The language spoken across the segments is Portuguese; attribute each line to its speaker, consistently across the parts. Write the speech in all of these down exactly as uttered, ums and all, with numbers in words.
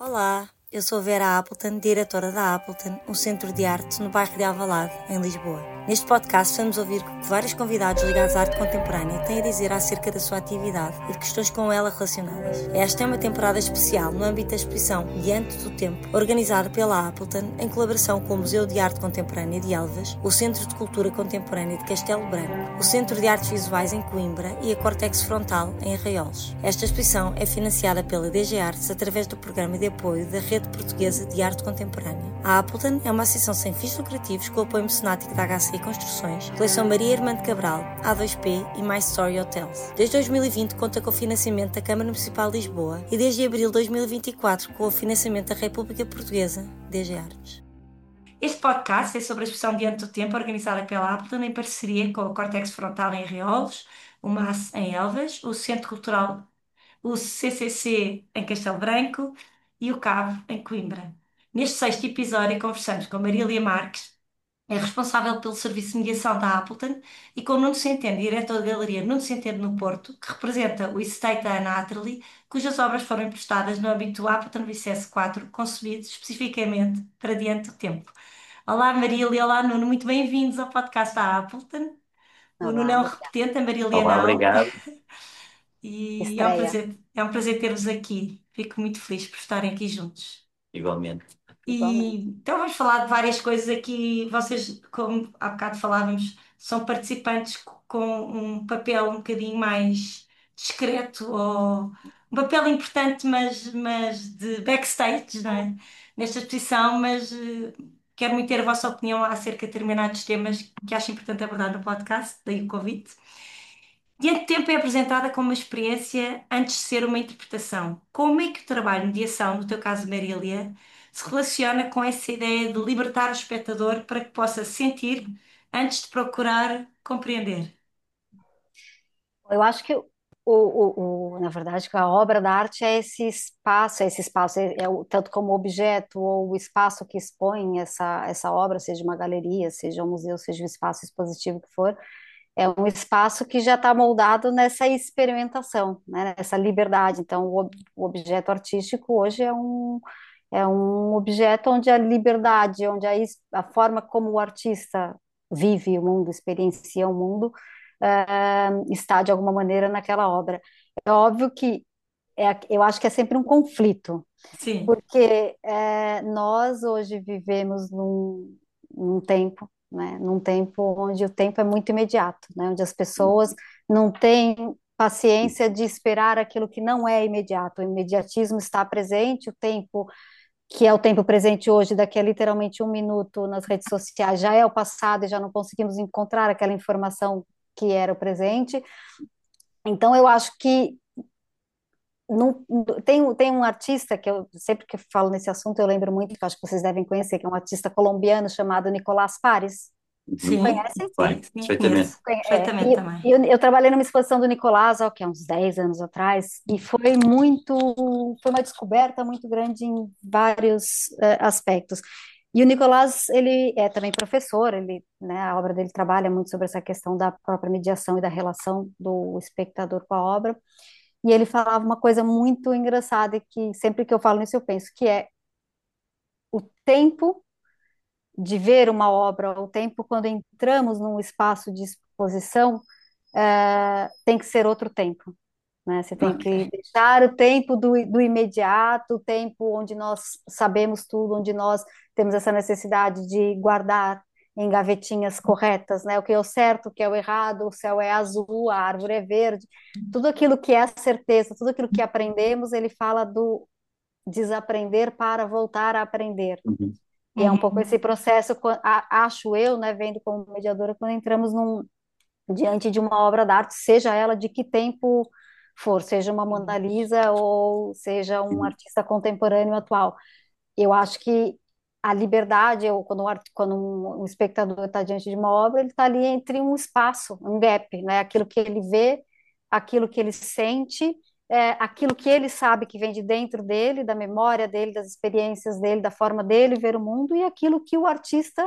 Speaker 1: Olá, eu sou Vera Appleton, diretora da Appleton, um centro de arte no bairro de Alvalade, em Lisboa. Neste podcast vamos ouvir o que vários convidados ligados à arte contemporânea têm a dizer acerca da sua atividade e de questões com ela relacionadas. Esta é uma temporada especial no âmbito da exposição Diante do Tempo, organizada pela Appleton em colaboração com o Museu de Arte Contemporânea de Elvas, o Centro de Cultura Contemporânea de Castelo Branco, o Centro de Artes Visuais em Coimbra e a Cortex Frontal em Arraiolos. Esta exposição é financiada pela D G Artes através do programa de apoio da Rede Portuguesa de Arte Contemporânea. A Appleton é uma associação sem fins lucrativos com o apoio mecenático da H C Construções, Coleção Maria Irmã de Cabral, A dois P e My Story Hotels. Desde dois mil e vinte conta com o financiamento da Câmara Municipal de Lisboa e desde abril de dois mil e vinte e quatro com o financiamento da República Portuguesa, D G Artes. Este podcast é sobre a exposição Diante do Tempo, organizada pela Appleton em parceria com a Cortex Frontal em Arraiolos, o M A S em Elvas, o Centro Cultural, o C C C em Castelo Branco e o CAV em Coimbra. Neste sexto episódio conversamos com Marília Marques, é responsável pelo serviço de mediação da Appleton, e com Nuno Centeno, diretor da Galeria Nuno Centeno no Porto, que representa o Estate da Ana Atterley, cujas obras foram emprestadas no âmbito do Appleton V C S quatro, concebido especificamente para Diante do Tempo. Olá Marília, olá Nuno, muito bem-vindos ao podcast da Appleton. O Nuno
Speaker 2: Olá,
Speaker 1: é um
Speaker 2: obrigada.
Speaker 1: repetente, a Marília
Speaker 3: Olá,
Speaker 1: não.
Speaker 3: obrigado.
Speaker 1: E é um
Speaker 2: Estreia.
Speaker 1: prazer, é um prazer ter-vos aqui. Fico muito feliz por estarem aqui juntos.
Speaker 3: Igualmente.
Speaker 1: E
Speaker 2: Igualmente.
Speaker 1: então vamos falar de várias coisas aqui. Vocês, como há bocado falávamos, são participantes co- com um papel um bocadinho mais discreto, ou um papel importante, mas, mas de backstage, não é? Nesta exposição, mas eh, quero muito ter a vossa opinião acerca de determinados temas que acho importante abordar no podcast, daí o convite. Diante do Tempo é apresentada como uma experiência antes de ser uma interpretação. Como é que o trabalho de mediação, no teu caso, Marília, se relaciona com essa ideia de libertar o espectador para que possa sentir antes de procurar compreender?
Speaker 2: Eu acho que o, o, o- na verdade, que a obra da arte é esse espaço, é esse espaço, é, é o, tanto como objeto ou o espaço que expõe essa, essa obra, seja uma galeria, seja um museu, seja um espaço expositivo que for, é um espaço que já está moldado nessa experimentação, né, nessa liberdade. Então, o, ob- o objeto artístico hoje é um, é um objeto onde a liberdade, onde a, es- a forma como o artista vive o mundo, experiencia o mundo, eh, está de alguma maneira naquela obra. É óbvio que é, eu acho que é sempre um conflito,
Speaker 1: Sim.
Speaker 2: porque eh, nós hoje vivemos num, num tempo, né, num tempo onde o tempo é muito imediato, né, onde as pessoas não têm paciência de esperar aquilo que não é imediato. O imediatismo está presente, o tempo que é o tempo presente hoje, daqui a literalmente um minuto nas redes sociais, já é o passado e já não conseguimos encontrar aquela informação que era o presente. Então, eu acho que não, tem, tem um artista que eu sempre que eu falo nesse assunto eu lembro muito, que eu acho que vocês devem conhecer, que é um artista colombiano chamado Nicolás Pares.
Speaker 3: Uhum.
Speaker 1: Sim,
Speaker 2: Conhecem?
Speaker 1: sim,
Speaker 3: Bem,
Speaker 1: sim,
Speaker 3: perfeitamente.
Speaker 1: conheço
Speaker 2: É,
Speaker 1: perfeitamente
Speaker 2: e
Speaker 1: também.
Speaker 2: eu, eu trabalhei numa exposição do Nicolás há, o quê, uns dez anos atrás, e foi muito, foi uma descoberta muito grande em vários eh, aspectos. E o Nicolás, ele é também professor, ele, né, a obra dele trabalha muito sobre essa questão da própria mediação e da relação do espectador com a obra. E ele falava uma coisa muito engraçada, e que sempre que eu falo nisso eu penso, que é o tempo de ver uma obra, o tempo quando entramos num espaço de exposição, eh, tem que ser outro tempo, né? Você tem
Speaker 1: Ok.
Speaker 2: que deixar o tempo do, do imediato, o tempo onde nós sabemos tudo, onde nós temos essa necessidade de guardar em gavetinhas corretas, né? O que é o certo, o que é o errado, o céu é azul, a árvore é verde, tudo aquilo que é a certeza, tudo aquilo que aprendemos, ele fala do desaprender para voltar a aprender.
Speaker 3: Uhum.
Speaker 2: E é um pouco esse
Speaker 1: Uhum.
Speaker 2: processo, qua- a- acho eu, né, vendo como mediadora, quando entramos num, diante de uma obra de arte, seja ela de que tempo for, seja uma Mona Lisa ou seja um
Speaker 3: Uhum.
Speaker 2: artista contemporâneo atual. Eu acho que a liberdade, eu, quando, um, art- quando um, um espectador está diante de uma obra, ele está ali entre um espaço, um gap, né? Aquilo que ele vê, aquilo que ele sente, é, aquilo que ele sabe que vem de dentro dele, da memória dele, das experiências dele, da forma dele ver o mundo, e aquilo que o artista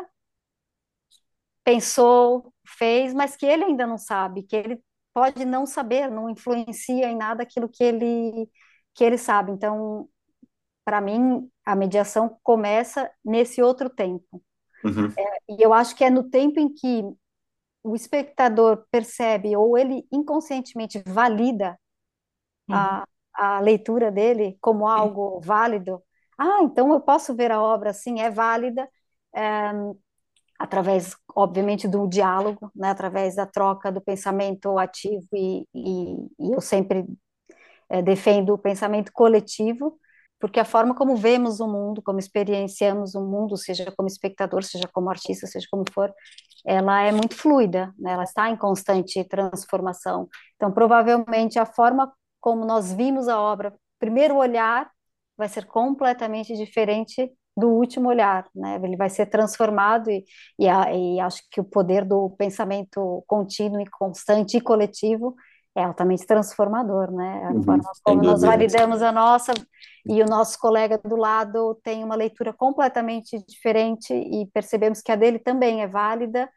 Speaker 2: pensou, fez, mas que ele ainda não sabe, que ele pode não saber, não influencia em nada aquilo que ele que ele sabe. Então, para mim, a mediação começa nesse outro tempo.
Speaker 3: Uhum.
Speaker 2: E eu acho que é no tempo em que o espectador percebe, ou ele inconscientemente valida
Speaker 1: Uhum.
Speaker 2: a, a leitura dele como
Speaker 1: Sim.
Speaker 2: algo válido. Ah, então eu posso ver a obra assim, é válida, é, através, obviamente, do diálogo, né, através da troca do pensamento ativo, e, e, e eu sempre é, defendo o pensamento coletivo, porque a forma como vemos o mundo, como experienciamos o mundo, seja como espectador, seja como artista, seja como for, ela é muito fluida, né? Ela está em constante transformação. Então, provavelmente, a forma como nós vimos a obra, primeiro olhar, vai ser completamente diferente do último olhar, né? Ele vai ser transformado e, e, a, e acho que o poder do pensamento contínuo e constante e coletivo é altamente transformador, né? A
Speaker 3: Uhum.
Speaker 2: forma
Speaker 3: Sem
Speaker 2: como nós
Speaker 3: dúvida.
Speaker 2: validamos a nossa e o nosso colega do lado tem uma leitura completamente diferente e percebemos que a dele também é válida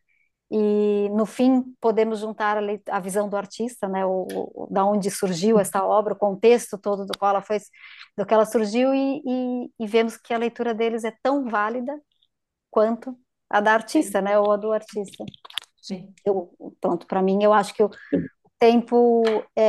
Speaker 2: e no fim podemos juntar a, leit- a visão do artista, né? O, o- da onde surgiu essa obra, o contexto todo do qual ela foi, do que ela surgiu e, e, e vemos que a leitura deles é tão válida quanto a da
Speaker 1: Sim.
Speaker 2: artista, né? Ou a do artista.
Speaker 1: Sim.
Speaker 2: Eu, pronto, para mim eu acho que o tempo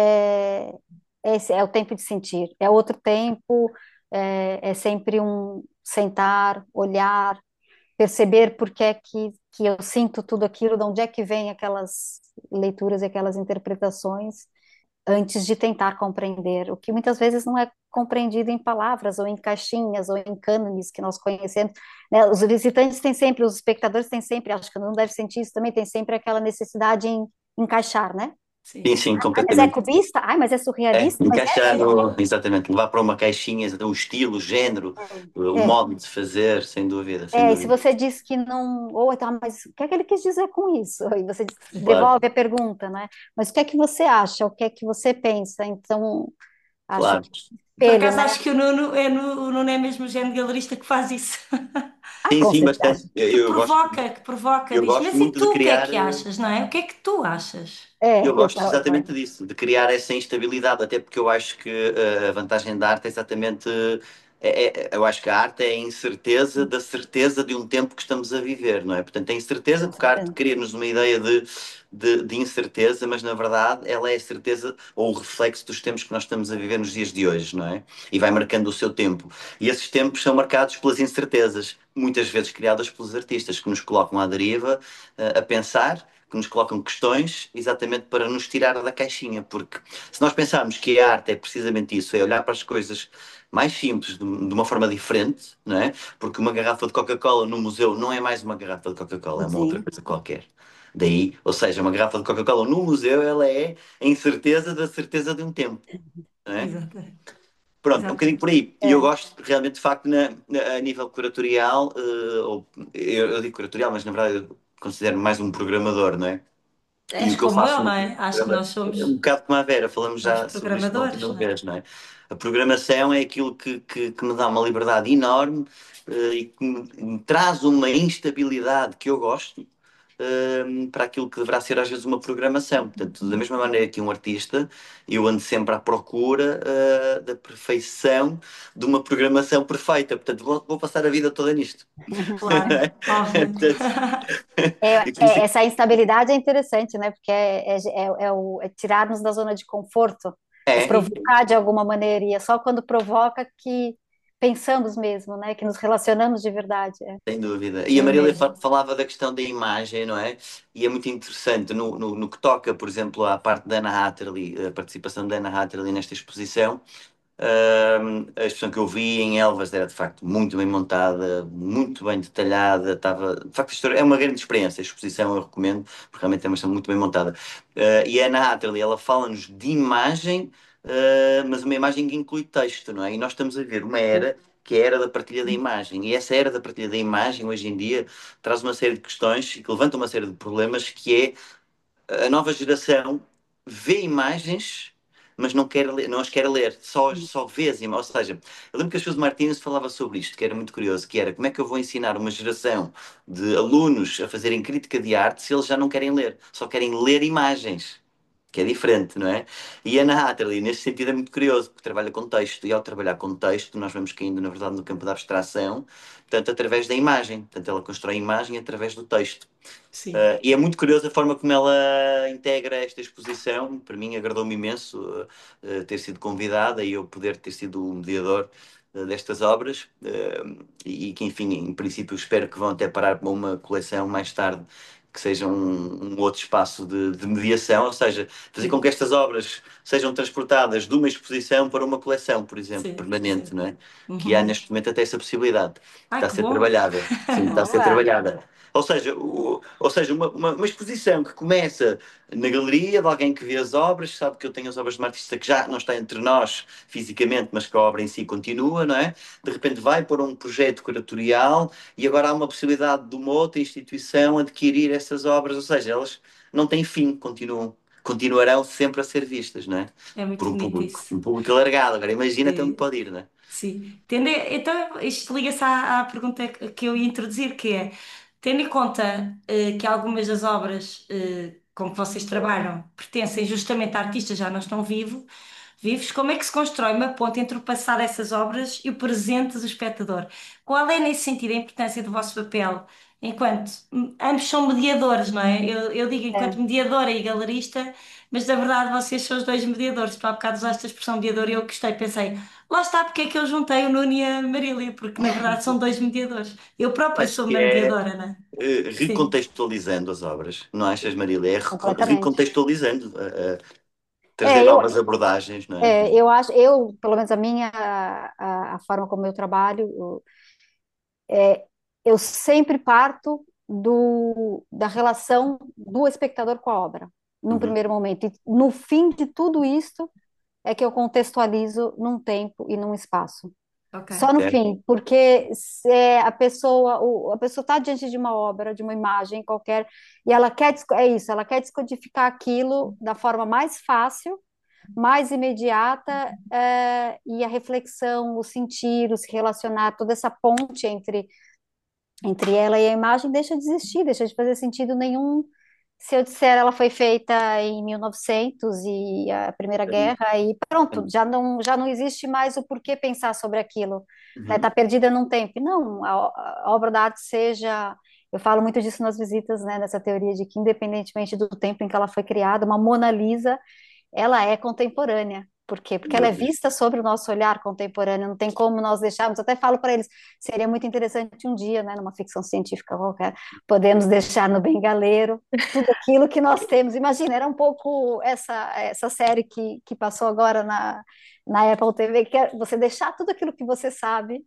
Speaker 2: é, é, esse, é o tempo de sentir, é outro tempo, é, é sempre um sentar, olhar, perceber por que é que, que eu sinto tudo aquilo, de onde é que vem aquelas leituras e aquelas interpretações, antes de tentar compreender, o que muitas vezes não é compreendido em palavras, ou em caixinhas, ou em cânones que nós conhecemos, né? Os visitantes têm sempre, os espectadores têm sempre, acho que não deve sentir isso também, tem sempre aquela necessidade em encaixar, né?
Speaker 3: Sim,
Speaker 1: Sim.
Speaker 3: sim,
Speaker 2: Ai, mas é
Speaker 3: completamente.
Speaker 2: cubista? Ai, mas é
Speaker 3: É,
Speaker 2: surrealista? Mas
Speaker 3: encaixar
Speaker 2: é,
Speaker 3: no, exatamente, levar para uma caixinha o estilo, o género, o
Speaker 2: é, é.
Speaker 3: modo de fazer, sem dúvida, sem
Speaker 2: É, e se
Speaker 3: dúvida.
Speaker 2: você diz que não, ou então, mas o que é que ele quis dizer com isso? E você
Speaker 3: Claro,
Speaker 2: devolve a pergunta, né? Mas o que é que você acha? O que é que você pensa? Então, acho
Speaker 3: claro.
Speaker 2: que
Speaker 1: Por
Speaker 2: espelho,
Speaker 1: acaso
Speaker 2: né?
Speaker 1: acho que o Nuno é, no, o Nuno é mesmo o género galerista que faz isso.
Speaker 2: Ah,
Speaker 3: Sim,
Speaker 2: com
Speaker 3: sim,
Speaker 2: certeza.
Speaker 3: bastante. Eu,
Speaker 1: Que
Speaker 3: eu gosto,
Speaker 1: provoca, que provoca,
Speaker 3: eu
Speaker 1: diz,
Speaker 3: gosto
Speaker 1: mas e
Speaker 3: muito de
Speaker 1: tu o que é
Speaker 3: criar.
Speaker 1: que achas, não é? O que é que tu achas?
Speaker 3: Eu
Speaker 2: É, eu,
Speaker 3: gosto exatamente disso, de criar essa instabilidade, até porque eu acho que eh, a vantagem da arte é exatamente. É- é- eu acho que a arte é a incerteza da certeza de um tempo que estamos a viver, não é? Portanto, é incerteza,
Speaker 2: com
Speaker 3: porque a arte
Speaker 2: certeza.
Speaker 3: cria-nos uma ideia de, de, de incerteza, mas na verdade ela é a certeza ou o reflexo dos tempos que nós estamos a viver nos dias de hoje, não é? E vai marcando o seu tempo. E esses tempos são marcados pelas incertezas, muitas vezes criadas pelos artistas, que nos colocam à deriva, eh, a pensar, que nos colocam questões exatamente para nos tirar da caixinha, porque se nós pensarmos que a arte é precisamente isso, é olhar para as coisas mais simples, de, de uma forma diferente, não é? Porque uma garrafa de Coca-Cola no museu não é mais uma garrafa de Coca-Cola, é uma outra
Speaker 2: Sim,
Speaker 3: coisa qualquer. Daí, ou seja, uma garrafa de Coca-Cola no museu, ela é a incerteza da certeza de um tempo, não é?
Speaker 1: Exato,
Speaker 3: Pronto, é um
Speaker 1: exato.
Speaker 3: bocadinho por aí. E eu
Speaker 2: é.
Speaker 3: gosto realmente, de facto, na, na- a nível curatorial, eh, ou, eu, eu digo curatorial, mas na verdade eu considero mais um programador, não é? E
Speaker 1: És
Speaker 3: o que eu
Speaker 1: como eu,
Speaker 3: faço
Speaker 1: não
Speaker 3: no
Speaker 1: é? Acho que
Speaker 3: programa
Speaker 1: nós somos,
Speaker 3: é um bocado como a Vera, falamos
Speaker 1: somos
Speaker 3: já sobre isto na
Speaker 1: programadores,
Speaker 3: última
Speaker 1: não é?
Speaker 3: vez, não é? A programação é aquilo que, que, que me dá uma liberdade enorme eh, e que me, me traz uma instabilidade que eu gosto eh, para aquilo que deverá ser às vezes uma programação. Portanto, da mesma maneira que um artista, eu ando sempre à procura eh, da perfeição de uma programação perfeita. Portanto, vou, vou passar a vida toda nisto.
Speaker 1: Claro, óbvio.
Speaker 3: Portanto,
Speaker 2: É,
Speaker 3: e por isso
Speaker 2: é,
Speaker 3: é
Speaker 2: essa instabilidade é interessante, né? Porque é, é, é, é o, é tirar-nos da zona de conforto, é
Speaker 3: é,
Speaker 1: Sim,
Speaker 2: provocar de alguma maneira, e é só quando provoca que pensamos mesmo, né? Que nos relacionamos de verdade. É,
Speaker 3: sem dúvida. E a
Speaker 1: é
Speaker 3: Marília fa-
Speaker 1: mesmo.
Speaker 3: falava da questão da imagem, não é? E é muito interessante no, no, no que toca, por exemplo, à parte da Anna Hatterley, a participação da Anna Hatterley nesta exposição. Ahm, a exposição que eu vi em Elvas era de facto muito bem montada, muito bem detalhada. Estava, de facto, a história é uma grande experiência. A exposição eu recomendo, porque realmente é uma exposição muito bem montada. Ah, e a Anna Hatterley, ela fala-nos de imagem, ah, mas uma imagem que inclui texto, não é? E nós estamos a ver uma era que é a era da partilha da imagem. E essa era da partilha da imagem, hoje em dia, traz uma série de questões e que levanta uma série de problemas, que é a nova geração vê imagens, mas não, quer ler, não as quer ler, só, só vê as imagens. Ou seja, eu lembro que a Suzy Martins falava sobre isto, que era muito curioso, que era como é que eu vou ensinar uma geração de alunos a fazerem crítica de arte se eles já não querem ler, só querem ler imagens. que é diferente, não é? E a Anna Hatterley, nesse sentido, é muito curioso, porque trabalha com texto, e ao trabalhar com texto, nós vamos caindo, na verdade, no campo da abstração, portanto, através da imagem. Portanto, ela constrói a imagem através do texto.
Speaker 4: Sim.
Speaker 3: Uh, e é muito curioso a forma como ela integra esta exposição. Para mim, agradou-me imenso uh, uh, ter sido convidada e eu poder ter sido o mediador uh, destas obras. Uh, e que, enfim, em princípio, espero que vão até parar para uma coleção mais tarde, que seja um, um outro espaço de, de mediação, ou seja, fazer com que
Speaker 4: Sim.
Speaker 3: estas obras sejam transportadas de uma exposição para uma coleção, por exemplo,
Speaker 4: Sim,
Speaker 3: permanente,
Speaker 4: sim.
Speaker 3: não é? Que há
Speaker 4: Uhum.
Speaker 3: neste momento até essa possibilidade, que
Speaker 4: Ai,
Speaker 3: está a
Speaker 4: que
Speaker 3: ser
Speaker 4: bom!
Speaker 3: trabalhada. Sim, está a ser
Speaker 2: Boa.
Speaker 3: trabalhada. Ou seja, o- ou seja uma, uma, uma exposição que começa na galeria de alguém que vê as obras, sabe que eu tenho as obras de uma artista que já não está entre nós fisicamente, mas que a obra em si continua, não é? De repente vai para um projeto curatorial e agora há uma possibilidade de uma outra instituição adquirir essas obras, ou seja, elas não têm fim, continuam, continuarão sempre a ser vistas, não é?
Speaker 4: É
Speaker 3: Por
Speaker 4: muito
Speaker 3: um
Speaker 4: bonito
Speaker 3: público,
Speaker 4: isso.
Speaker 3: um público alargado. Agora imagina até onde
Speaker 4: Sim.
Speaker 3: pode ir, não é?
Speaker 4: Sim. Tendo, então, isto liga-se à, à pergunta que que eu ia introduzir, que é, tendo em conta eh, que algumas das obras eh, com que vocês trabalham pertencem justamente a artistas que já não estão vivo, vivos, como é que se constrói uma ponte entre o passado dessas obras e o presente do espectador? Qual é, nesse sentido, a importância do vosso papel? Enquanto hum, ambos são mediadores, não é? Eu, eu digo enquanto
Speaker 2: É.
Speaker 4: mediadora e galerista, mas na verdade vocês são os dois mediadores. Tu há bocado usaste a expressão mediador e eu gostei, pensei. Lá está porque é que eu juntei o Nuno e a Marília, porque na verdade são dois mediadores. Eu própria
Speaker 3: Acho
Speaker 4: sou
Speaker 3: que
Speaker 4: uma
Speaker 3: é
Speaker 4: mediadora, não é?
Speaker 3: eh,
Speaker 4: Sim,
Speaker 3: recontextualizando as obras, não achas, Marília? É reco-
Speaker 2: Completamente.
Speaker 3: recontextualizando, eh, eh, trazer
Speaker 2: É, eu,
Speaker 3: novas abordagens, não é?
Speaker 2: é, eu acho, eu, pelo menos a minha, a, a forma como eu trabalho, eu, é, eu sempre parto do, da relação do espectador com a obra, num
Speaker 3: Uhum.
Speaker 2: primeiro momento. E no fim de tudo isso é que eu contextualizo num tempo e num espaço.
Speaker 4: ok.
Speaker 2: Só no
Speaker 3: Certo?
Speaker 2: fim, porque se é a pessoa, o- a pessoa está diante de uma obra, de uma imagem qualquer, e ela quer, desco- é isso, ela quer descodificar aquilo da forma mais fácil, mais imediata, eh, e a reflexão, o sentir, o se relacionar, toda essa ponte entre, entre ela e a imagem deixa de existir, deixa de fazer sentido nenhum. Se eu disser ela foi feita em mil e novecentos e a Primeira Guerra e pronto, já não, já não existe mais o porquê pensar sobre aquilo, né? Tá
Speaker 3: Uhum.
Speaker 2: perdida num tempo. Não, a, a obra da arte seja, eu falo muito disso nas visitas, né, nessa teoria de que independentemente do tempo em que ela foi criada, uma Mona Lisa ela é contemporânea. Por quê? Porque ela é vista sobre o nosso olhar contemporâneo, não tem como nós deixarmos. Até falo para eles, seria muito interessante um dia, né, numa ficção científica qualquer, podemos deixar no bengaleiro tudo aquilo que nós temos. Imagina, era um pouco essa, essa série que, que passou agora na, na Apple T V, que é você deixar tudo aquilo que você sabe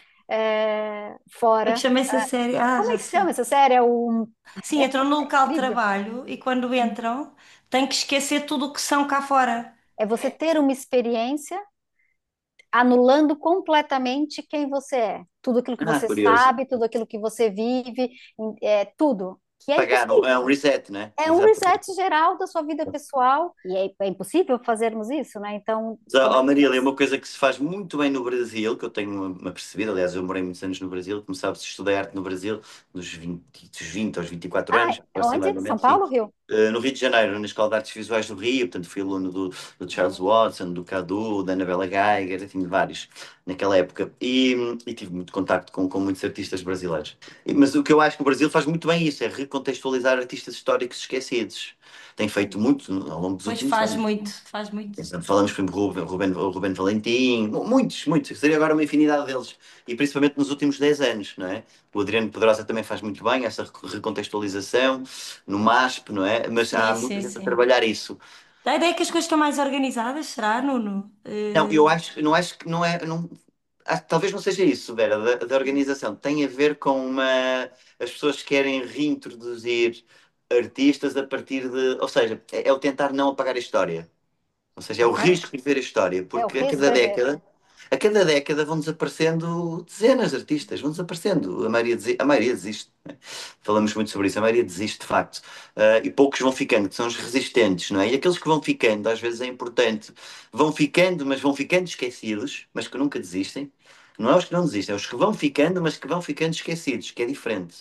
Speaker 2: é,
Speaker 4: É que
Speaker 2: fora.
Speaker 4: chamei-se a série. Ah,
Speaker 2: Como é
Speaker 4: já
Speaker 2: que se chama
Speaker 4: sei.
Speaker 2: essa série? É, um,
Speaker 4: Sim,
Speaker 2: é
Speaker 4: entram no local de
Speaker 2: incrível.
Speaker 4: trabalho e quando entram têm que esquecer tudo o que são cá fora.
Speaker 2: É você ter uma experiência anulando completamente quem você é. Tudo aquilo que
Speaker 3: Ah,
Speaker 2: você
Speaker 3: curioso.
Speaker 2: sabe, tudo aquilo que você vive, é tudo. Que é
Speaker 3: Pagar, um- é um
Speaker 2: impossível.
Speaker 3: reset, né?
Speaker 2: É um
Speaker 3: Exatamente.
Speaker 2: reset geral da sua vida pessoal e é, é impossível fazermos isso, né? Então,
Speaker 3: Mas, ó,
Speaker 2: como é
Speaker 3: ó,
Speaker 2: que
Speaker 3: Marília, é
Speaker 2: nós...
Speaker 3: uma coisa que se faz muito bem no Brasil, que eu tenho me apercebido, aliás, eu morei muitos anos no Brasil, como sabes, estudei arte no Brasil, dos vinte, dos vinte aos vinte e quatro
Speaker 2: Ah,
Speaker 3: anos,
Speaker 2: onde? São
Speaker 3: aproximadamente, sim.
Speaker 2: Paulo, Rio?
Speaker 3: Eh, no Rio de Janeiro, na Escola de Artes Visuais do Rio, portanto fui aluno do, do Charles
Speaker 2: Boa.
Speaker 3: Watson, do Cadu, da Annabella Geiger, enfim, de vários, naquela época. E, e tive muito contacto com, com muitos artistas brasileiros. E- mas o que eu acho que o Brasil faz muito bem isso, é recontextualizar artistas históricos esquecidos. Tem feito muito ao longo dos
Speaker 4: Pois
Speaker 3: últimos
Speaker 4: faz
Speaker 3: anos.
Speaker 4: muito, faz muito.
Speaker 3: Exemplo, falamos, por exemplo, Ruben, Ruben, Ruben Valentim, mu- muitos, muitos, seria agora uma infinidade deles, e principalmente nos últimos dez anos, não é? O Adriano Pedrosa também faz muito bem essa rec- recontextualização no MASP, não é? Mas
Speaker 4: Sim,
Speaker 3: há muita
Speaker 4: sim,
Speaker 3: gente a
Speaker 4: sim.
Speaker 3: trabalhar isso.
Speaker 4: Dá a ideia que as coisas estão mais organizadas, será, Nuno?
Speaker 3: Não, eu
Speaker 4: Eh,
Speaker 3: acho, não acho que não é, não, acho que talvez não seja isso, Vera, da, da organização. Tem a ver com uma, as pessoas querem reintroduzir artistas a partir de, ou seja, é, é o tentar não apagar a história. Ou seja, é o
Speaker 2: Ok.
Speaker 3: risco de ver a história,
Speaker 2: É o
Speaker 3: porque a cada
Speaker 2: reescrever.
Speaker 3: década, a cada década vão desaparecendo dezenas de artistas, vão desaparecendo. A maioria, desi- a maioria desiste. Né? Falamos muito sobre isso, a maioria desiste de facto. Ah, e poucos vão ficando, que são os resistentes, não é? E aqueles que vão ficando, às vezes é importante, vão ficando, mas vão ficando esquecidos, mas que nunca desistem. Não é os que não desistem, é os que vão ficando, mas que vão ficando esquecidos, que é diferente.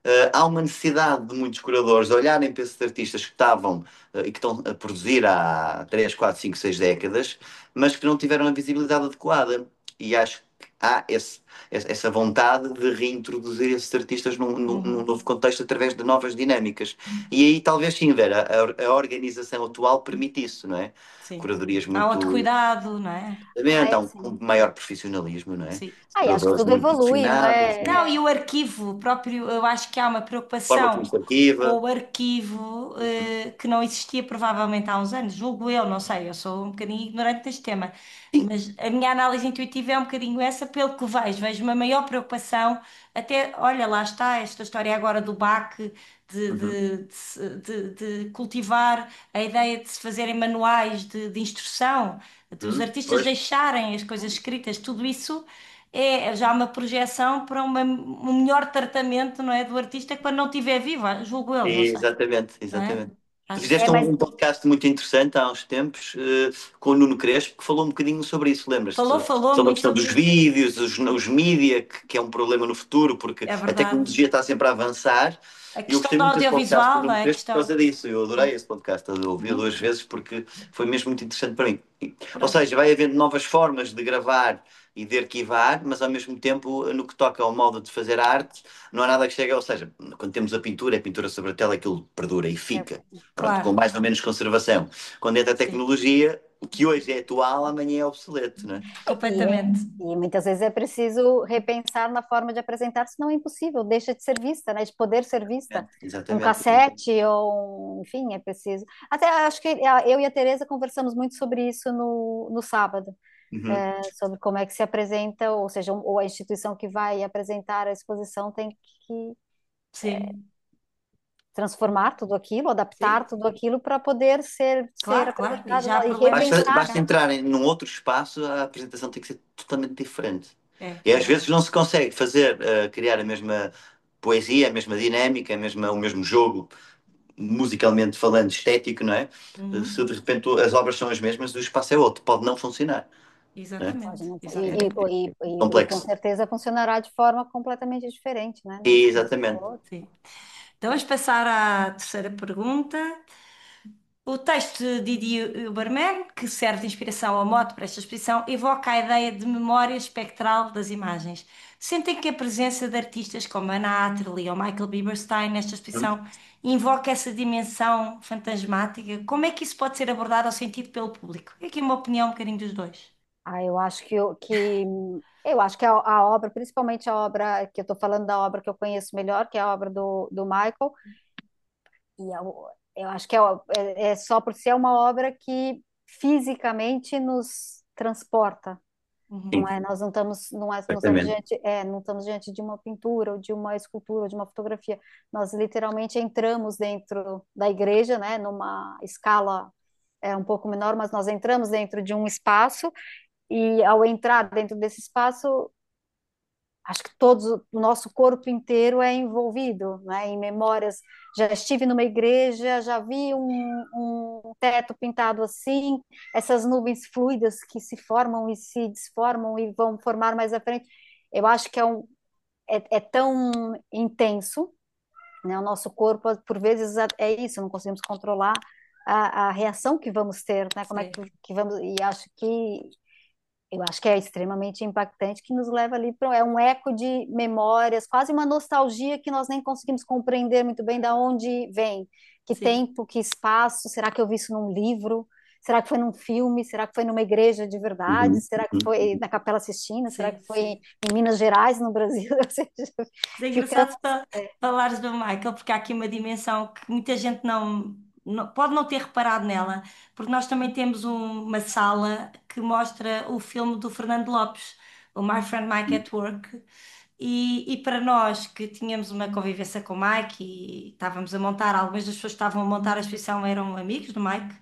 Speaker 3: Uh, há uma necessidade de muitos curadores olharem para esses artistas que estavam uh, e que estão a produzir há três, quatro, cinco, seis décadas, mas que não tiveram a visibilidade adequada. E acho que há esse, essa vontade de reintroduzir esses artistas num, num, num
Speaker 4: Uhum.
Speaker 3: novo contexto através de novas dinâmicas. E aí talvez sim, Vera, a, a organização atual permite isso, não é?
Speaker 4: Sim.
Speaker 3: Curadorias
Speaker 4: Há outro
Speaker 3: muito.
Speaker 4: cuidado, não é?
Speaker 2: Ah,
Speaker 3: Há
Speaker 2: é
Speaker 3: um,
Speaker 2: sim.
Speaker 3: um maior profissionalismo, não é?
Speaker 4: Sim.
Speaker 2: Ah, e acho que
Speaker 3: Curadores
Speaker 2: tudo
Speaker 3: muito
Speaker 2: evolui, não
Speaker 3: profissionais,
Speaker 4: Não,
Speaker 2: é?
Speaker 4: e
Speaker 2: É,
Speaker 4: o arquivo próprio, eu acho que há uma
Speaker 3: forma
Speaker 4: preocupação com
Speaker 3: administrativa.
Speaker 4: o arquivo eh, que não existia provavelmente há uns anos, julgo eu, não sei, eu sou um bocadinho ignorante deste tema, mas a minha análise intuitiva é um bocadinho essa, pelo que vejo, vejo uma maior preocupação, até, olha, lá está esta história agora do B A C, de,
Speaker 3: Uhum.
Speaker 4: de, de, se- de- de cultivar a ideia de se fazerem manuais de, de instrução, de os
Speaker 3: Uhum.
Speaker 4: artistas
Speaker 3: Pois.
Speaker 4: deixarem as coisas escritas, tudo isso é já uma projeção para uma- um melhor tratamento, não é, do artista quando não estiver viva, julgo eu, não sei,
Speaker 3: Exatamente,
Speaker 4: não é?
Speaker 3: exatamente. Tu
Speaker 4: Acho que
Speaker 2: é,
Speaker 3: fizeste
Speaker 2: mas
Speaker 3: um, um podcast muito interessante há uns tempos eh, com o Nuno Crespo, que falou um bocadinho sobre isso, lembras-te?
Speaker 4: falou, falou
Speaker 3: Sobre a
Speaker 4: muito
Speaker 3: questão
Speaker 4: sobre
Speaker 3: dos
Speaker 4: isso,
Speaker 3: vídeos, os, os mídia, que, que é um problema no futuro, porque
Speaker 4: é
Speaker 3: a
Speaker 4: verdade.
Speaker 3: tecnologia está sempre a avançar.
Speaker 4: A
Speaker 3: E eu
Speaker 4: questão
Speaker 3: gostei
Speaker 4: do
Speaker 3: muito desse podcast do
Speaker 4: audiovisual, não
Speaker 3: Nuno
Speaker 4: é? A
Speaker 3: Crespo por causa
Speaker 4: questão.
Speaker 3: disso. Eu adorei
Speaker 4: Sim.
Speaker 3: esse podcast, eu ouvi
Speaker 4: Uhum.
Speaker 3: duas vezes porque foi mesmo muito interessante para mim. Ou
Speaker 4: Pronto.
Speaker 3: seja, vai havendo novas formas de gravar e de arquivar, mas ao mesmo tempo, no que toca ao modo de fazer arte, não há nada que chegue. Ou seja, quando temos a pintura, a pintura sobre a tela, aquilo perdura e
Speaker 2: é,
Speaker 3: fica. Pronto, com
Speaker 4: Claro,
Speaker 3: mais ou menos conservação. Quando entra a
Speaker 4: sim,
Speaker 3: tecnologia, o que hoje é atual, amanhã é obsoleto, não é?
Speaker 2: e, é-
Speaker 4: completamente.
Speaker 2: e muitas vezes é preciso repensar na forma de apresentar, senão é impossível, deixa de ser vista, né? De poder ser vista. Um
Speaker 3: Exatamente.
Speaker 2: cassete ou, um- enfim, é preciso. Até acho que a- eu e a Teresa conversamos muito sobre isso no, no sábado,
Speaker 3: Uhum.
Speaker 2: é, sobre como é que se apresenta, ou seja, um- ou a instituição que vai apresentar a exposição tem que
Speaker 4: Sim,
Speaker 2: transformar tudo aquilo,
Speaker 4: sim,
Speaker 2: adaptar tudo aquilo para poder ser, ser
Speaker 4: claro, claro. E
Speaker 2: apresentado
Speaker 4: já há
Speaker 2: e
Speaker 4: problemas
Speaker 3: Basta,
Speaker 4: que.
Speaker 2: repensar,
Speaker 3: basta
Speaker 2: né?
Speaker 3: entrarem num outro espaço, a apresentação tem que ser totalmente diferente.
Speaker 4: É,
Speaker 3: E
Speaker 4: é
Speaker 3: às vezes
Speaker 4: verdade.
Speaker 3: não se consegue fazer, eh, criar a mesma poesia, a mesma dinâmica, a mesma, o mesmo jogo, musicalmente falando, estético, não é? Eh, Se
Speaker 4: Uhum.
Speaker 3: de repente as obras são as mesmas, o espaço é outro, pode não funcionar, não é?
Speaker 2: Pode
Speaker 4: Exatamente,
Speaker 2: não ser- E,
Speaker 4: exatamente.
Speaker 2: e, e, e- e com
Speaker 3: Complexo.
Speaker 2: certeza funcionará de forma completamente diferente, né? De um espaço para o
Speaker 3: Exatamente.
Speaker 2: outro.
Speaker 4: Sim. Então vamos passar à terceira pergunta. O texto de Didi Huberman, que serve de inspiração ao mote para esta exposição, evoca a ideia de memória espectral das imagens. Sentem que a presença de artistas como Anna Atterley ou Michael Bieberstein nesta exposição invoca essa dimensão fantasmática? Como é que isso pode ser abordado ou sentido pelo público? É aqui uma opinião um bocadinho dos dois.
Speaker 2: Ah, eu acho que, eu- que eu acho que a, a obra, principalmente a obra que eu estou falando da obra que eu conheço melhor, que é a obra do, do Michael, e eu, eu acho que é, é é só por ser uma obra que fisicamente nos transporta. Não
Speaker 3: Sim,
Speaker 4: Uhum.
Speaker 2: é, nós não estamos, não é, não estamos
Speaker 3: exatamente.
Speaker 2: diante, é, não estamos diante de uma pintura, ou de uma escultura, ou de uma fotografia. Nós literalmente entramos dentro da igreja, né, numa escala é um pouco menor, mas nós entramos dentro de um espaço e ao entrar dentro desse espaço, acho que todos, o nosso corpo inteiro é envolvido, né, em memórias. Já estive numa igreja, já vi um, um teto pintado assim, essas nuvens fluidas que se formam e se desformam e vão formar mais à frente. Eu acho que é, um, é, é tão intenso, né, o nosso corpo, por vezes, é isso, não conseguimos controlar a, a reação que vamos ter, né, como é
Speaker 4: Sim,
Speaker 2: que, que vamos, e acho que eu acho que é extremamente impactante, que nos leva ali para é um eco de memórias, quase uma nostalgia que nós nem conseguimos compreender muito bem da onde vem, que
Speaker 4: sim,
Speaker 2: tempo, que espaço, será que eu vi isso num livro? Será que foi num filme? Será que foi numa igreja de verdade?
Speaker 3: Uhum.
Speaker 2: Será que
Speaker 3: Uhum.
Speaker 2: foi na Capela Sistina? Será que
Speaker 4: sim,
Speaker 2: foi
Speaker 4: sim.
Speaker 2: em Minas Gerais, no Brasil? Ou seja,
Speaker 4: Mas é engraçado
Speaker 2: ficamos.
Speaker 4: fa- falares do Michael, porque há aqui uma dimensão que muita gente não, não- pode não ter reparado nela, porque nós também temos um- uma sala que mostra o filme do Fernando Lopes, o My Friend Mike at Work, e, e para nós que tínhamos uma convivência com o Mike e estávamos a montar, algumas das pessoas que estavam a montar a exposição eram amigos do Mike.